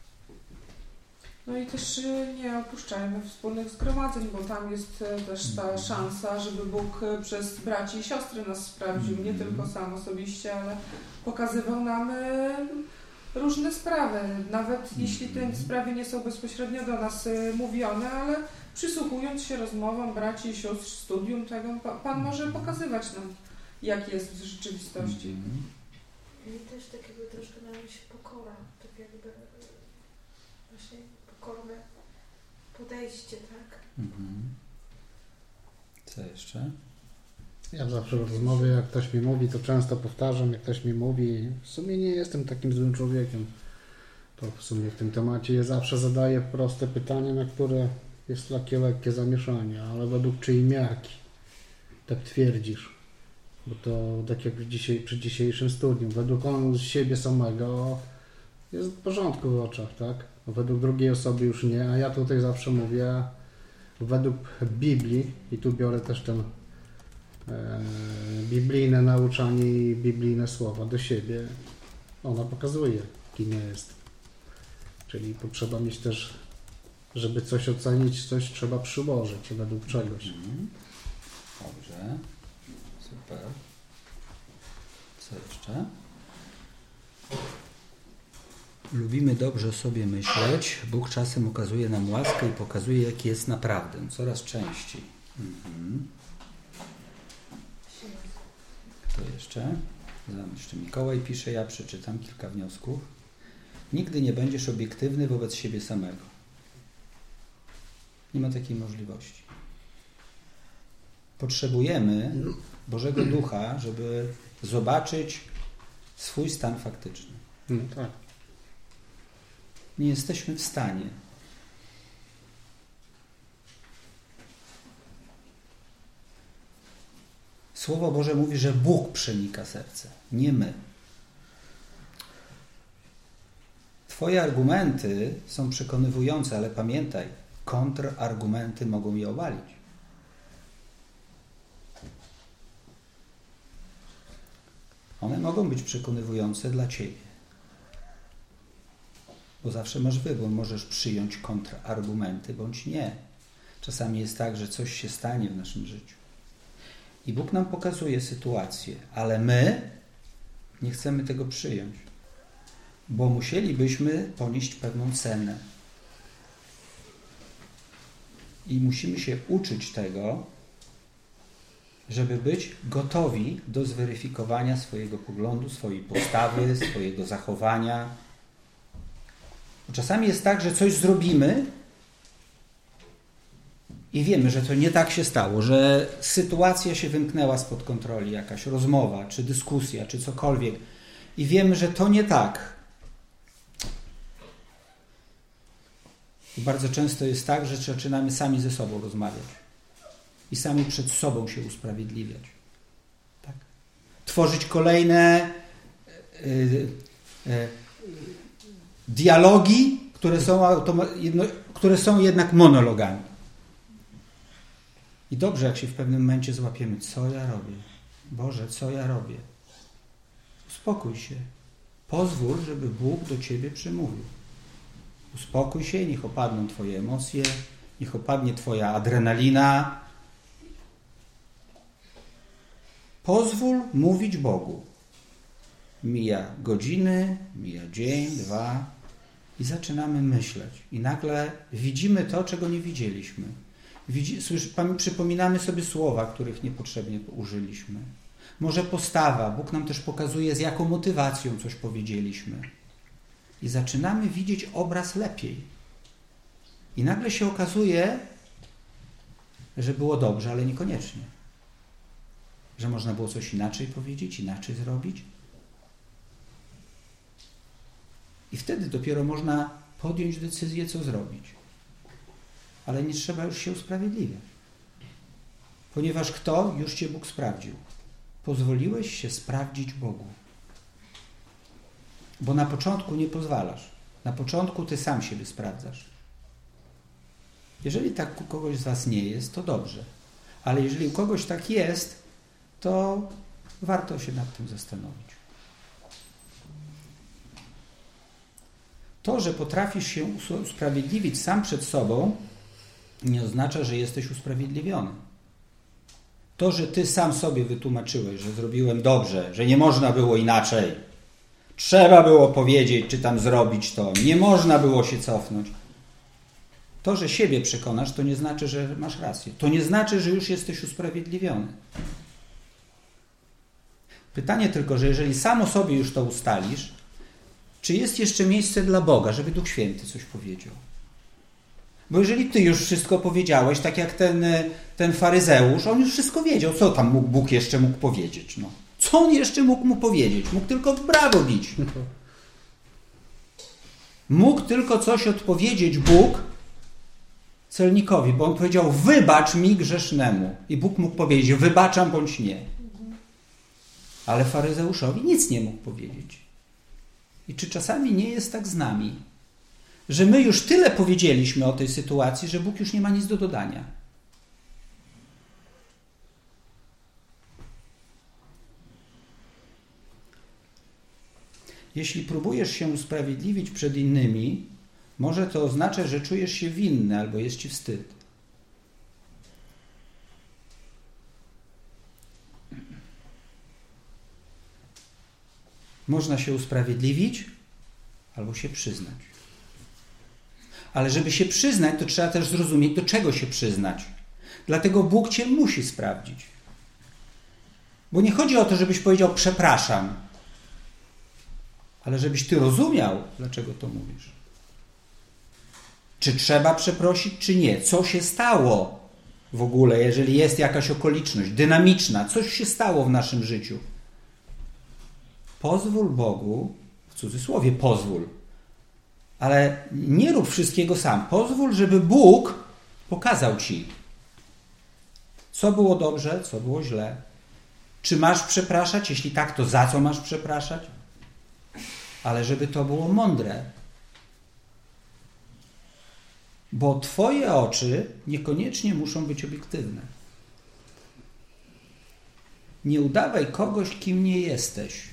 No i też nie opuszczajmy wspólnych zgromadzeń, bo tam jest też ta szansa, żeby Bóg przez braci i siostry nas sprawdził, nie tylko sam osobiście, ale pokazywał nam różne sprawy, nawet jeśli te sprawy nie są bezpośrednio do nas mówione, ale przysłuchując się rozmowom braci i sióstr, studium tego, Pan może pokazywać nam, jak jest w rzeczywistości. I też tak jakby troszkę na mnie się pokora, tak jakby właśnie pokorne podejście, tak? Mhm. Co jeszcze? Ja zawsze w rozmowie, jak ktoś mi mówi, to często powtarzam, jak ktoś mi mówi, w sumie nie jestem takim złym człowiekiem, to w sumie w tym temacie ja zawsze zadaję proste pytanie, na które jest takie lekkie zamieszanie, ale według czyjej miarki tak twierdzisz? Bo to tak jak dzisiaj, przy dzisiejszym studium, według on siebie samego jest w porządku w oczach, tak? Według drugiej osoby już nie, a ja tutaj zawsze mówię według Biblii i tu biorę też ten e, biblijne nauczanie i biblijne słowa do siebie. Ona pokazuje, kim ja jestem. Czyli potrzeba mieć też, żeby coś ocenić, coś trzeba przyłożyć według czegoś. Mhm. Dobrze. Super. Co jeszcze? Lubimy dobrze o sobie myśleć. Bóg czasem okazuje nam łaskę i pokazuje, jaki jest naprawdę. Coraz częściej. Mhm. Kto jeszcze? Jeszcze Mikołaj pisze, ja przeczytam kilka wniosków. Nigdy nie będziesz obiektywny wobec siebie samego. Nie ma takiej możliwości. Potrzebujemy Bożego Ducha, żeby zobaczyć swój stan faktyczny. No tak. Nie jesteśmy w stanie. Słowo Boże mówi, że Bóg przenika serce, nie my. Twoje argumenty są przekonywujące, ale pamiętaj, kontrargumenty mogą je obalić. One mogą być przekonywujące dla ciebie. Bo zawsze masz wybór. Możesz przyjąć kontrargumenty, bądź nie. Czasami jest tak, że coś się stanie w naszym życiu. I Bóg nam pokazuje sytuację, ale my nie chcemy tego przyjąć. Bo musielibyśmy ponieść pewną cenę. I musimy się uczyć tego, żeby być gotowi do zweryfikowania swojego poglądu, swojej postawy, swojego zachowania. Bo czasami jest tak, że coś zrobimy i wiemy, że to nie tak się stało, że sytuacja się wymknęła spod kontroli, jakaś rozmowa, czy dyskusja, czy cokolwiek. I wiemy, że to nie tak. I bardzo często jest tak, że zaczynamy sami ze sobą rozmawiać. I sami przed sobą się usprawiedliwiać. Tak? Tworzyć kolejne y, y, y, dialogi, które są, automa- jedno, które są jednak monologami. I dobrze, jak się w pewnym momencie złapiemy, co ja robię? Boże, co ja robię? Uspokój się. Pozwól, żeby Bóg do ciebie przemówił. Uspokój się, niech opadną twoje emocje, niech opadnie twoja adrenalina. Pozwól mówić Bogu. Mija godziny, mija dzień, dwa i zaczynamy myśleć. I nagle widzimy to, czego nie widzieliśmy. Widzi, słysz, przypominamy sobie słowa, których niepotrzebnie użyliśmy. Może postawa. Bóg nam też pokazuje, z jaką motywacją coś powiedzieliśmy. I zaczynamy widzieć obraz lepiej. I nagle się okazuje, że było dobrze, ale niekoniecznie. Że można było coś inaczej powiedzieć, inaczej zrobić. I wtedy dopiero można podjąć decyzję, co zrobić. Ale nie trzeba już się usprawiedliwiać. Ponieważ kto? Już cię Bóg sprawdził. Pozwoliłeś się sprawdzić Bogu. Bo na początku nie pozwalasz. Na początku ty sam siebie sprawdzasz. Jeżeli tak u kogoś z was nie jest, to dobrze. Ale jeżeli u kogoś tak jest, to warto się nad tym zastanowić. To, że potrafisz się usprawiedliwić sam przed sobą, nie oznacza, że jesteś usprawiedliwiony. To, że ty sam sobie wytłumaczyłeś, że zrobiłem dobrze, że nie można było inaczej, trzeba było powiedzieć, czy tam zrobić to, nie można było się cofnąć. To, że siebie przekonasz, to nie znaczy, że masz rację. To nie znaczy, że już jesteś usprawiedliwiony. Pytanie tylko, że jeżeli sam o sobie już to ustalisz, czy jest jeszcze miejsce dla Boga, żeby Duch Święty coś powiedział? Bo jeżeli ty już wszystko powiedziałeś, tak jak ten, ten faryzeusz, on już wszystko wiedział. Co tam mógł, Bóg jeszcze mógł powiedzieć? No. Co on jeszcze mógł mu powiedzieć? Mógł tylko brawo bić. Mógł tylko coś odpowiedzieć Bóg celnikowi, bo on powiedział, wybacz mi grzesznemu. I Bóg mógł powiedzieć, wybaczam bądź nie. Ale faryzeuszowi nic nie mógł powiedzieć. I czy czasami nie jest tak z nami, że my już tyle powiedzieliśmy o tej sytuacji, że Bóg już nie ma nic do dodania. Jeśli próbujesz się usprawiedliwić przed innymi, może to oznaczać, że czujesz się winny albo jest ci wstyd. Można się usprawiedliwić albo się przyznać. Ale żeby się przyznać, to trzeba też zrozumieć, do czego się przyznać. Dlatego Bóg cię musi sprawdzić. Bo nie chodzi o to, żebyś powiedział przepraszam, ale żebyś ty rozumiał, dlaczego to mówisz. Czy trzeba przeprosić, czy nie? Co się stało? w ogóle, jeżeli jest jakaś okoliczność dynamiczna, coś się stało w naszym życiu, pozwól Bogu, w cudzysłowie pozwól, ale nie rób wszystkiego sam. Pozwól, żeby Bóg pokazał ci, co było dobrze, co było źle. Czy masz przepraszać? Jeśli tak, to za co masz przepraszać? Ale żeby to było mądre. Bo twoje oczy niekoniecznie muszą być obiektywne. Nie udawaj kogoś, kim nie jesteś.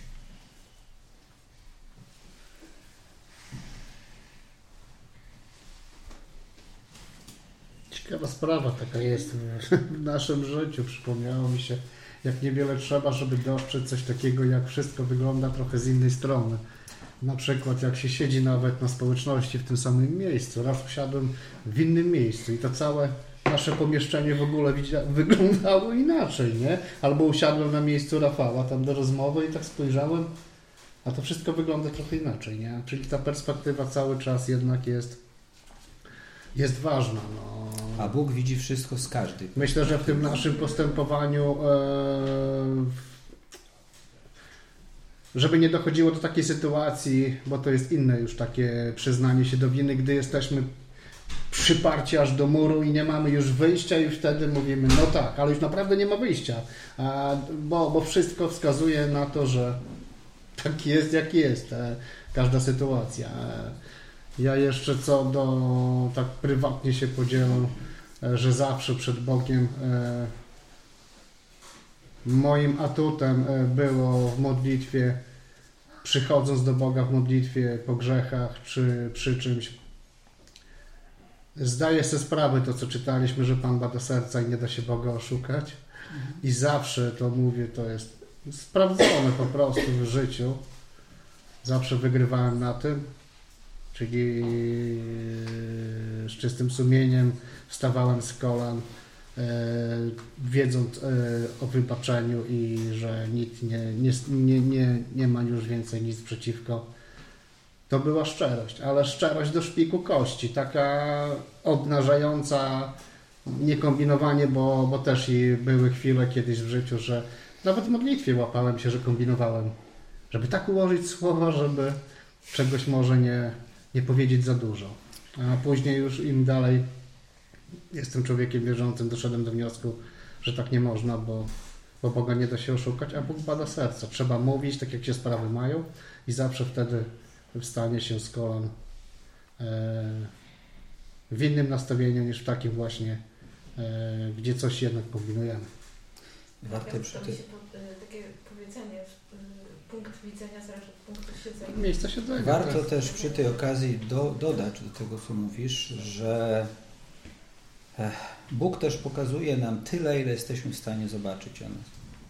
Ciekawa sprawa taka jest w naszym życiu. Przypomniało mi się, jak niewiele trzeba, żeby dostrzec coś takiego, jak wszystko wygląda trochę z innej strony. Na przykład jak się siedzi nawet na społeczności w tym samym miejscu. Raz usiadłem w innym miejscu i to całe nasze pomieszczenie w ogóle wyglądało inaczej, nie? Albo usiadłem na miejscu Rafała tam do rozmowy i tak spojrzałem, a to wszystko wygląda trochę inaczej, nie? Czyli ta perspektywa cały czas jednak jest, jest ważna. No. A Bóg widzi wszystko z każdej. Myślę, że w tym naszym postępowaniu e, żeby nie dochodziło do takiej sytuacji, bo to jest inne już takie przyznanie się do winy, gdy jesteśmy przyparci aż do muru i nie mamy już wyjścia i wtedy mówimy, no tak, ale już naprawdę nie ma wyjścia, a, bo, bo wszystko wskazuje na to, że tak jest jak jest e, każda sytuacja. E, ja jeszcze co do, tak prywatnie się podzielę, e, że zawsze przed Bogiem e, moim atutem było w modlitwie, przychodząc do Boga w modlitwie po grzechach czy przy czymś. Zdaję sobie sprawę, to co czytaliśmy, że Pan bada serca i nie da się Boga oszukać. I zawsze to mówię, to jest sprawdzone po prostu w życiu. Zawsze wygrywałem na tym, czyli z czystym sumieniem wstawałem z kolan, wiedząc o wybaczeniu i że nikt nie, nie, nie, nie, nie ma już więcej nic przeciwko. To była szczerość, ale szczerość do szpiku kości, taka obnażająca, nie kombinowanie, bo, bo też i były chwile kiedyś w życiu, że nawet w modlitwie łapałem się, że kombinowałem, żeby tak ułożyć słowa, żeby czegoś może nie, nie powiedzieć za dużo. A później już im dalej jestem człowiekiem wierzącym, doszedłem do wniosku, że tak nie można, bo, bo Boga nie da się oszukać, a Bóg bada serca. Trzeba mówić tak, jak się sprawy mają i zawsze wtedy wstanie się z kolan e, w innym nastawieniu niż w takim właśnie, e, gdzie coś jednak kombinujemy. Warto przy tym. Takie powiedzenie, punkt widzenia zależy od punktu siedzenia. Miejsca siedzenia. Warto tak. też przy tej okazji do, dodać do tego, co mówisz, że Bóg też pokazuje nam tyle, ile jesteśmy w stanie zobaczyć o nas.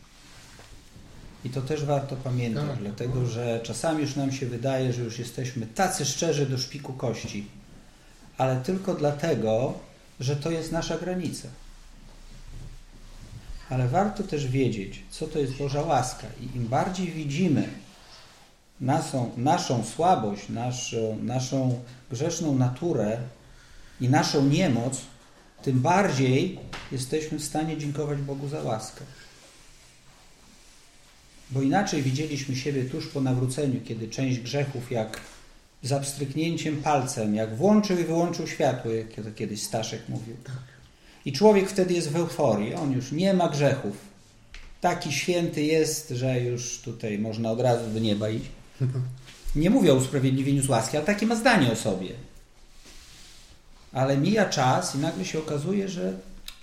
I to też warto pamiętać, tak, dlatego że czasami już nam się wydaje, że już jesteśmy tacy szczerzy do szpiku kości, ale tylko dlatego, że to jest nasza granica. Ale warto też wiedzieć, co to jest Boża łaska i im bardziej widzimy naszą, naszą słabość, naszą, naszą grzeszną naturę i naszą niemoc, tym bardziej jesteśmy w stanie dziękować Bogu za łaskę. Bo inaczej widzieliśmy siebie tuż po nawróceniu, kiedy część grzechów jak za pstryknięciem palcem, jak włączył i wyłączył światło, jak to kiedyś Staszek mówił. I człowiek wtedy jest w euforii, on już nie ma grzechów. Taki święty jest, że już tutaj można od razu do nieba iść. Nie mówię o usprawiedliwieniu z łaski, ale takie ma zdanie o sobie. Ale mija czas i nagle się okazuje, że,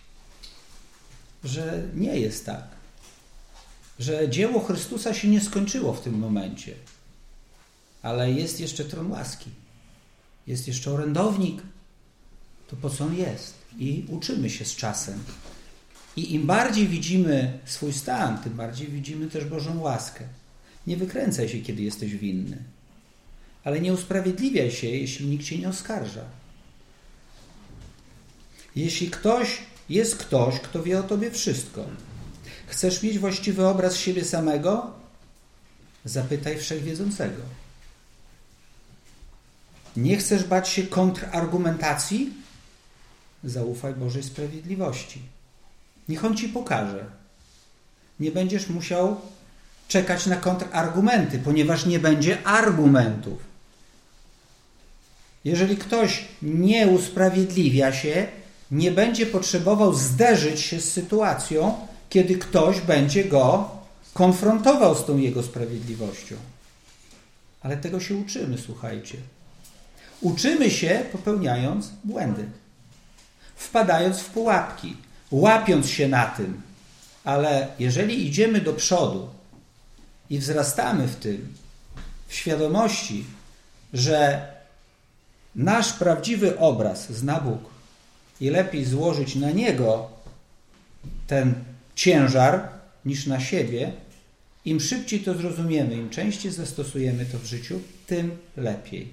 że nie jest tak. Że dzieło Chrystusa się nie skończyło w tym momencie. Ale jest jeszcze tron łaski. Jest jeszcze orędownik. To po co on jest? I uczymy się z czasem. I im bardziej widzimy swój stan, tym bardziej widzimy też Bożą łaskę. Nie wykręcaj się, kiedy jesteś winny. Ale nie usprawiedliwiaj się, jeśli nikt cię nie oskarża. Jeśli ktoś jest ktoś, kto wie o tobie wszystko, chcesz mieć właściwy obraz siebie samego? Zapytaj Wszechwiedzącego. Nie chcesz bać się kontrargumentacji? zaufaj Bożej sprawiedliwości. Niech On ci pokaże. Nie będziesz musiał czekać na kontrargumenty, ponieważ nie będzie argumentów. Jeżeli ktoś nie usprawiedliwia się, nie będzie potrzebował zderzyć się z sytuacją, kiedy ktoś będzie go konfrontował z tą jego sprawiedliwością. Ale tego się uczymy, słuchajcie. Uczymy się popełniając błędy, wpadając w pułapki, łapiąc się na tym. Ale jeżeli idziemy do przodu i wzrastamy w tym, w świadomości, że nasz prawdziwy obraz zna Bóg i lepiej złożyć na Niego ten ciężar niż na siebie, im szybciej to zrozumiemy, im częściej zastosujemy to w życiu, tym lepiej.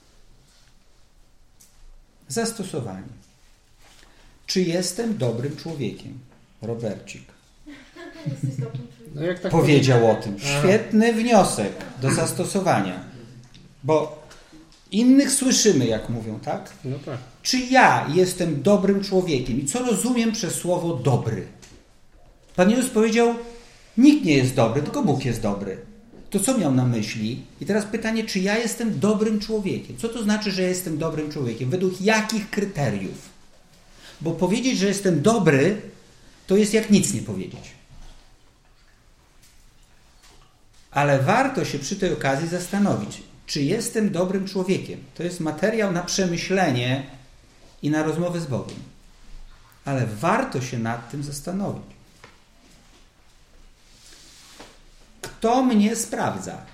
Zastosowanie. Czy jestem dobrym człowiekiem? Robercik No jak tak powiedział o tym. Świetny wniosek do zastosowania. Bo innych słyszymy, jak mówią, tak? No tak. Czy ja jestem dobrym człowiekiem? I co rozumiem przez słowo dobry? Pan Jezus powiedział, nikt nie jest dobry, tylko Bóg jest dobry. To co miał na myśli? I teraz pytanie, czy ja jestem dobrym człowiekiem? Co to znaczy, że ja jestem dobrym człowiekiem? Według jakich kryteriów? Bo powiedzieć, że jestem dobry, to jest jak nic nie powiedzieć. Ale warto się przy tej okazji zastanowić, czy jestem dobrym człowiekiem. To jest materiał na przemyślenie i na rozmowę z Bogiem. Ale warto się nad tym zastanowić. Kto mnie sprawdza?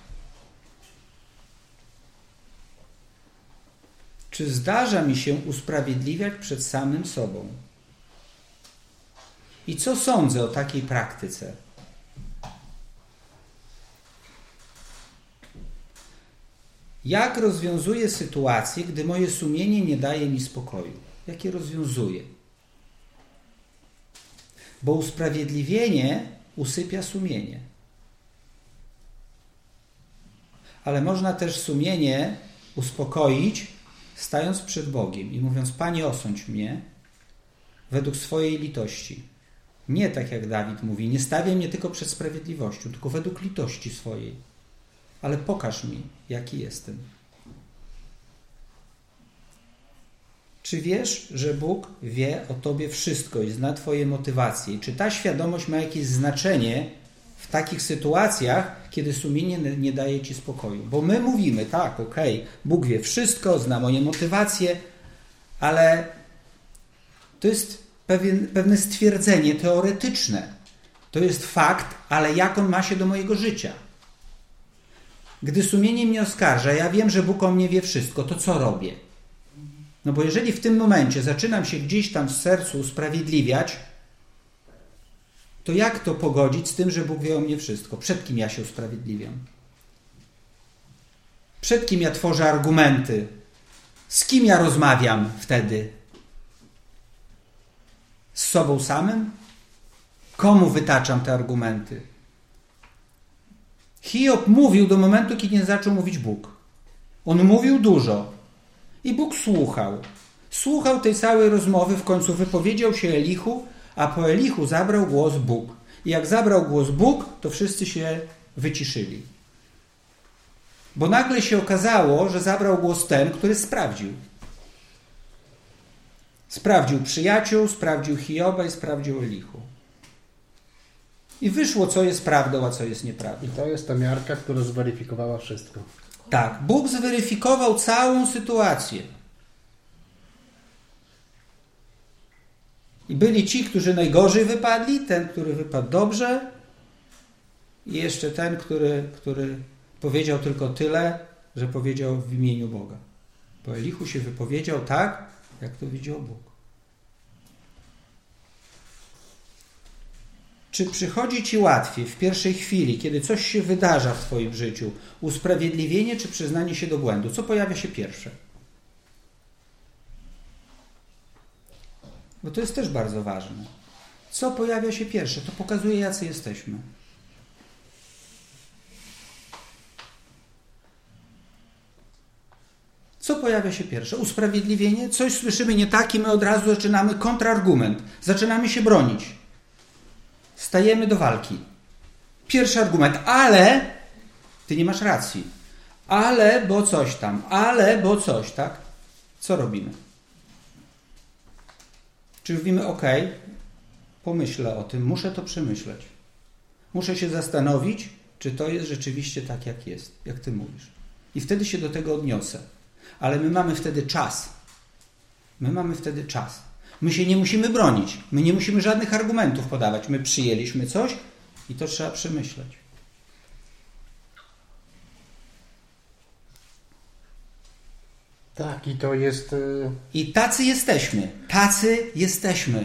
Czy zdarza mi się usprawiedliwiać przed samym sobą? I co sądzę o takiej praktyce? Jak rozwiązuję sytuację, gdy moje sumienie nie daje mi spokoju? Jak je rozwiązuję? Bo usprawiedliwienie usypia sumienie. Ale można też sumienie uspokoić, stając przed Bogiem i mówiąc, Panie, osądź mnie według swojej litości. Nie tak jak Dawid mówi, nie stawiaj mnie tylko przed sprawiedliwością, tylko według litości swojej. Ale pokaż mi, jaki jestem. Czy wiesz, że Bóg wie o tobie wszystko i zna twoje motywacje? Czy ta świadomość ma jakieś znaczenie w takich sytuacjach, kiedy sumienie nie daje ci spokoju? Bo my mówimy, tak, okej, okay, Bóg wie wszystko, zna moje motywacje, ale to jest pewien, pewne stwierdzenie teoretyczne. To jest fakt, ale jak on ma się do mojego życia? Gdy sumienie mnie oskarża, ja wiem, że Bóg o mnie wie wszystko, to co robię? No bo jeżeli w tym momencie zaczynam się gdzieś tam w sercu usprawiedliwiać, to jak to pogodzić z tym, że Bóg wie o mnie wszystko? Przed kim ja się usprawiedliwiam? Przed kim ja tworzę argumenty? Z kim ja rozmawiam wtedy? Z sobą samym? Komu wytaczam te argumenty? Hiob mówił do momentu, kiedy nie zaczął mówić Bóg. On mówił dużo. I Bóg słuchał. Słuchał tej całej rozmowy, w końcu wypowiedział się Elihu, a po Elihu zabrał głos Bóg. I jak zabrał głos Bóg, to wszyscy się wyciszyli. Bo nagle się okazało, że zabrał głos ten, który sprawdził. Sprawdził przyjaciół, sprawdził Hioba i sprawdził Elihu. I wyszło, co jest prawdą, a co jest nieprawdą. I to jest ta miarka, która zweryfikowała wszystko. Tak, Bóg zweryfikował całą sytuację. I byli ci, którzy najgorzej wypadli, ten, który wypadł dobrze i jeszcze ten, który, który powiedział tylko tyle, że powiedział w imieniu Boga. Bo Elihu się wypowiedział tak, jak to widział Bóg. Czy przychodzi ci łatwiej w pierwszej chwili, kiedy coś się wydarza w twoim życiu, usprawiedliwienie czy przyznanie się do błędu? Co pojawia się pierwsze? Bo to jest też bardzo ważne. Co pojawia się pierwsze? To pokazuje, jacy jesteśmy. Co pojawia się pierwsze? Usprawiedliwienie? Coś słyszymy nie tak i my od razu zaczynamy kontrargument. Zaczynamy się bronić. Stajemy do walki. Pierwszy argument, ale ty nie masz racji. Ale, bo coś tam. Ale, bo coś, tak? Co robimy? Czy mówimy, ok, pomyślę o tym, muszę to przemyśleć. Muszę się zastanowić, czy to jest rzeczywiście tak, jak jest, jak ty mówisz. I wtedy się do tego odniosę. Ale my mamy wtedy czas. My mamy wtedy czas. My się nie musimy bronić. My nie musimy żadnych argumentów podawać. My przyjęliśmy coś i to trzeba przemyśleć. Tak, i to jest... Yy... I tacy jesteśmy. Tacy jesteśmy.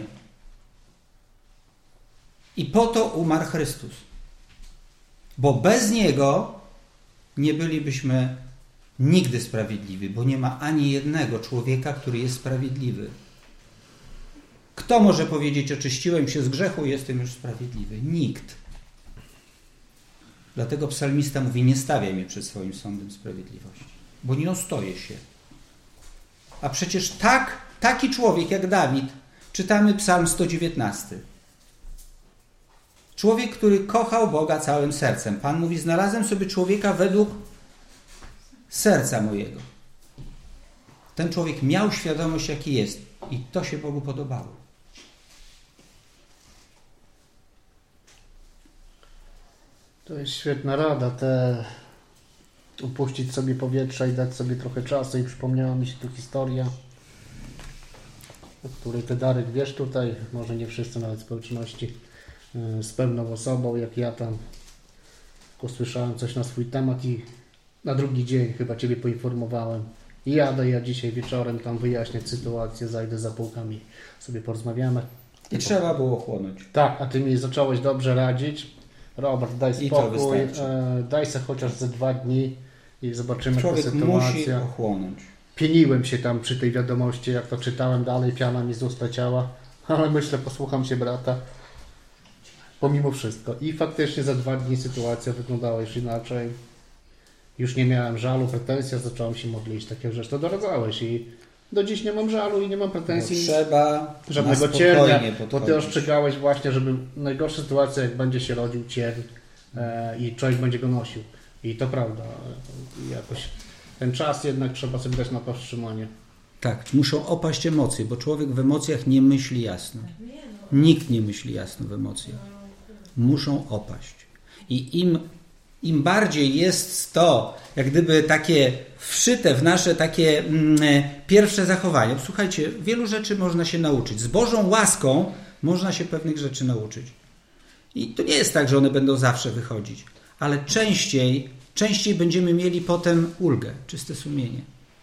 I po to umarł Chrystus. Bo bez Niego nie bylibyśmy nigdy sprawiedliwi, bo nie ma ani jednego człowieka, który jest sprawiedliwy. Kto może powiedzieć, oczyściłem się z grzechu, jestem już sprawiedliwy? Nikt. Dlatego psalmista mówi, nie stawiaj mnie przed swoim sądem sprawiedliwości, bo nie ostoję się. A przecież tak, taki człowiek jak Dawid, czytamy psalm sto dziewiętnasty. Człowiek, który kochał Boga całym sercem. Pan mówi, znalazłem sobie człowieka według serca mojego. Ten człowiek miał świadomość, jaki jest. I to się Bogu podobało. To jest świetna rada, te upuścić sobie powietrza i dać sobie trochę czasu. I przypomniała mi się tu historia, o której ty, Darek, wiesz tutaj, może nie wszyscy nawet społeczności, z pewną osobą, jak ja tam usłyszałem coś na swój temat i na drugi dzień chyba ciebie poinformowałem. I jadę ja dzisiaj wieczorem tam wyjaśniać sytuację, zajdę za półkami, sobie porozmawiamy. I trzeba było chłonąć. Tak, a ty mi zacząłeś dobrze radzić. Robert, daj spokój, e, daj se chociaż ze dwa dni i zobaczymy tę sytuację. Człowiek musi ochłonąć. Pieniłem się tam przy tej wiadomości, jak to czytałem dalej, piana mi z ust leciała, ale myślę, posłucham się brata. Pomimo wszystko. I faktycznie za dwa dni sytuacja wyglądała już inaczej. Już nie miałem żalu, pretensji, zacząłem się modlić. Takie rzeczy to doradzałeś i do dziś nie mam żalu i nie mam pretensji. Bo trzeba żadnego ciernia, bo ty ostrzegałeś właśnie, żeby najgorsza sytuacja, jak będzie się rodził cierń e, i człowiek będzie go nosił. I to prawda. Jakoś ten czas jednak trzeba sobie dać na powstrzymanie. Tak, muszą opaść emocje, bo człowiek w emocjach nie myśli jasno. Nikt nie myśli jasno w emocjach. Muszą opaść. I im, im bardziej jest to, jak gdyby takie wszyte w nasze takie mm, pierwsze zachowanie. Słuchajcie, wielu rzeczy można się nauczyć. Z Bożą łaską można się pewnych rzeczy nauczyć. I to nie jest tak, że one będą zawsze wychodzić. Ale częściej, częściej będziemy mieli potem ulgę, czyste sumienie.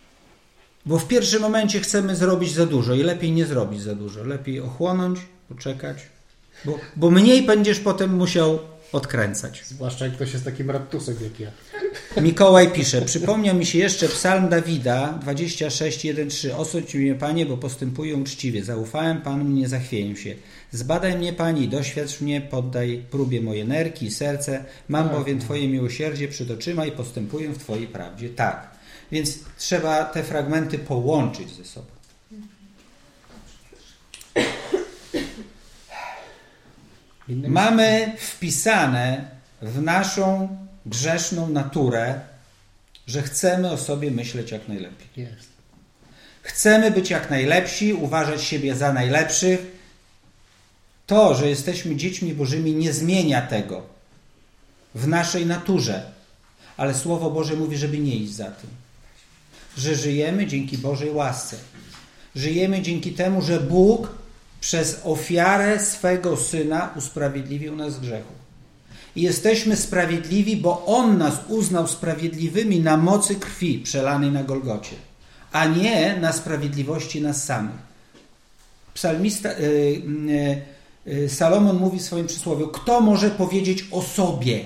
Bo w pierwszym momencie chcemy zrobić za dużo i lepiej nie zrobić za dużo. Lepiej ochłonąć, poczekać, bo, bo mniej będziesz potem musiał odkręcać. Zwłaszcza jak ktoś jest takim raptusem jak ja. Mikołaj pisze, przypomniał mi się jeszcze psalm Dawida dwadzieścia sześć, jeden, trzy. Osądź mnie, Panie, bo postępuję uczciwie. Zaufałem Panu, nie zachwieję się. Zbadaj mnie, Panie, i doświadcz mnie, poddaj próbie moje nerki i serce. Mam bowiem Twoje miłosierdzie przed oczyma i postępuję w Twojej prawdzie. Tak. Więc trzeba te fragmenty połączyć ze sobą. Mamy wpisane w naszą grzeszną naturę, że chcemy o sobie myśleć jak najlepiej. Jest. Chcemy być jak najlepsi, uważać siebie za najlepszych. To, że jesteśmy dziećmi Bożymi, nie zmienia tego w naszej naturze. Ale Słowo Boże mówi, żeby nie iść za tym. Że żyjemy dzięki Bożej łasce. Żyjemy dzięki temu, że Bóg przez ofiarę swego Syna usprawiedliwił nas z grzechu. I jesteśmy sprawiedliwi, bo On nas uznał sprawiedliwymi na mocy krwi przelanej na Golgocie, a nie na sprawiedliwości nas samych. Psalmista, yy, yy, Salomon mówi w swoim przysłowiu, kto może powiedzieć o sobie,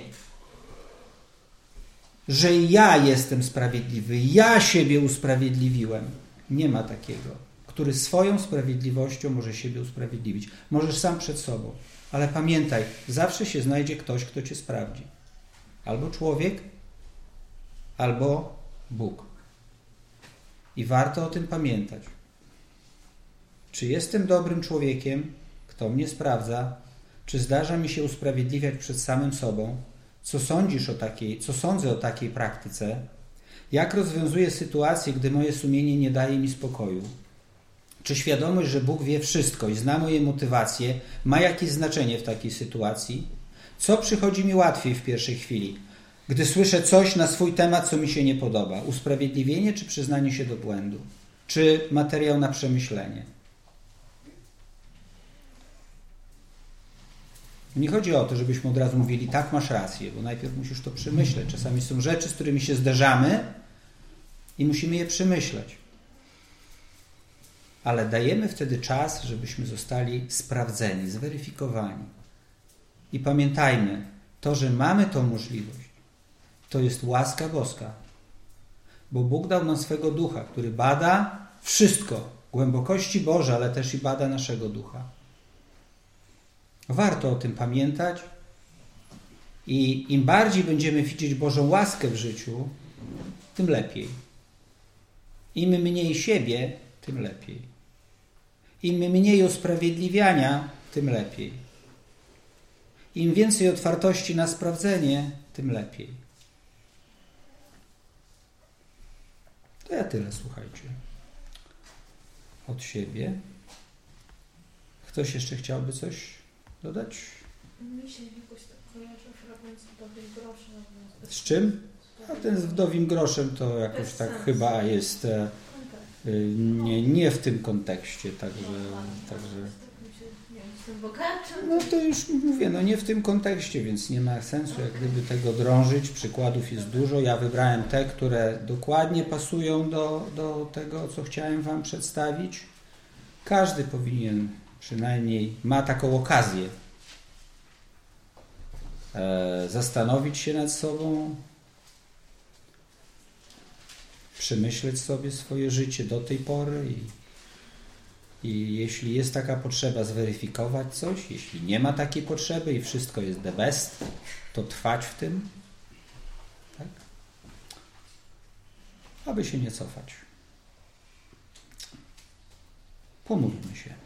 że ja jestem sprawiedliwy, ja siebie usprawiedliwiłem. Nie ma takiego, który swoją sprawiedliwością może siebie usprawiedliwić. Możesz sam przed sobą, ale pamiętaj, zawsze się znajdzie ktoś, kto cię sprawdzi. Albo człowiek, albo Bóg. I warto o tym pamiętać. Czy jestem dobrym człowiekiem? Kto mnie sprawdza? Czy zdarza mi się usprawiedliwiać przed samym sobą? Co sądzisz o takiej, co sądzę o takiej praktyce? Jak rozwiązuję sytuację, gdy moje sumienie nie daje mi spokoju? Czy świadomość, że Bóg wie wszystko i zna moje motywacje, ma jakieś znaczenie w takiej sytuacji? Co przychodzi mi łatwiej w pierwszej chwili, gdy słyszę coś na swój temat, co mi się nie podoba? Usprawiedliwienie czy przyznanie się do błędu? Czy materiał na przemyślenie? Nie chodzi o to, żebyśmy od razu mówili, tak, masz rację, bo najpierw musisz to przemyśleć. Czasami są rzeczy, z którymi się zderzamy i musimy je przemyśleć. Ale dajemy wtedy czas, żebyśmy zostali sprawdzeni, zweryfikowani. I pamiętajmy, to, że mamy tą możliwość, to jest łaska boska. Bo Bóg dał nam swego ducha, który bada wszystko, głębokości Boże, ale też i bada naszego ducha. Warto o tym pamiętać i im bardziej będziemy widzieć Bożą łaskę w życiu, tym lepiej. Im mniej siebie, tym lepiej. Im mniej usprawiedliwiania, tym lepiej. Im więcej otwartości na sprawdzenie, tym lepiej. To ja tyle, słuchajcie. Od siebie. Ktoś jeszcze chciałby coś dodać? Mi się jakoś tak kojarzy fragment z wdowim groszem. Z czym? A ten z wdowim groszem to jakoś tak chyba jest e, nie, nie w tym kontekście, także, także no to już mówię, no nie w tym kontekście, więc nie ma sensu jak gdyby tego drążyć. Przykładów jest dużo. Ja wybrałem te, które dokładnie pasują do, do tego, co chciałem wam przedstawić. Każdy powinien przynajmniej, ma taką okazję e, zastanowić się nad sobą, przemyśleć sobie swoje życie do tej pory i, i jeśli jest taka potrzeba, zweryfikować coś. Jeśli nie ma takiej potrzeby i wszystko jest the best, to trwać w tym, tak? Aby się nie cofać. Pomódlmy się.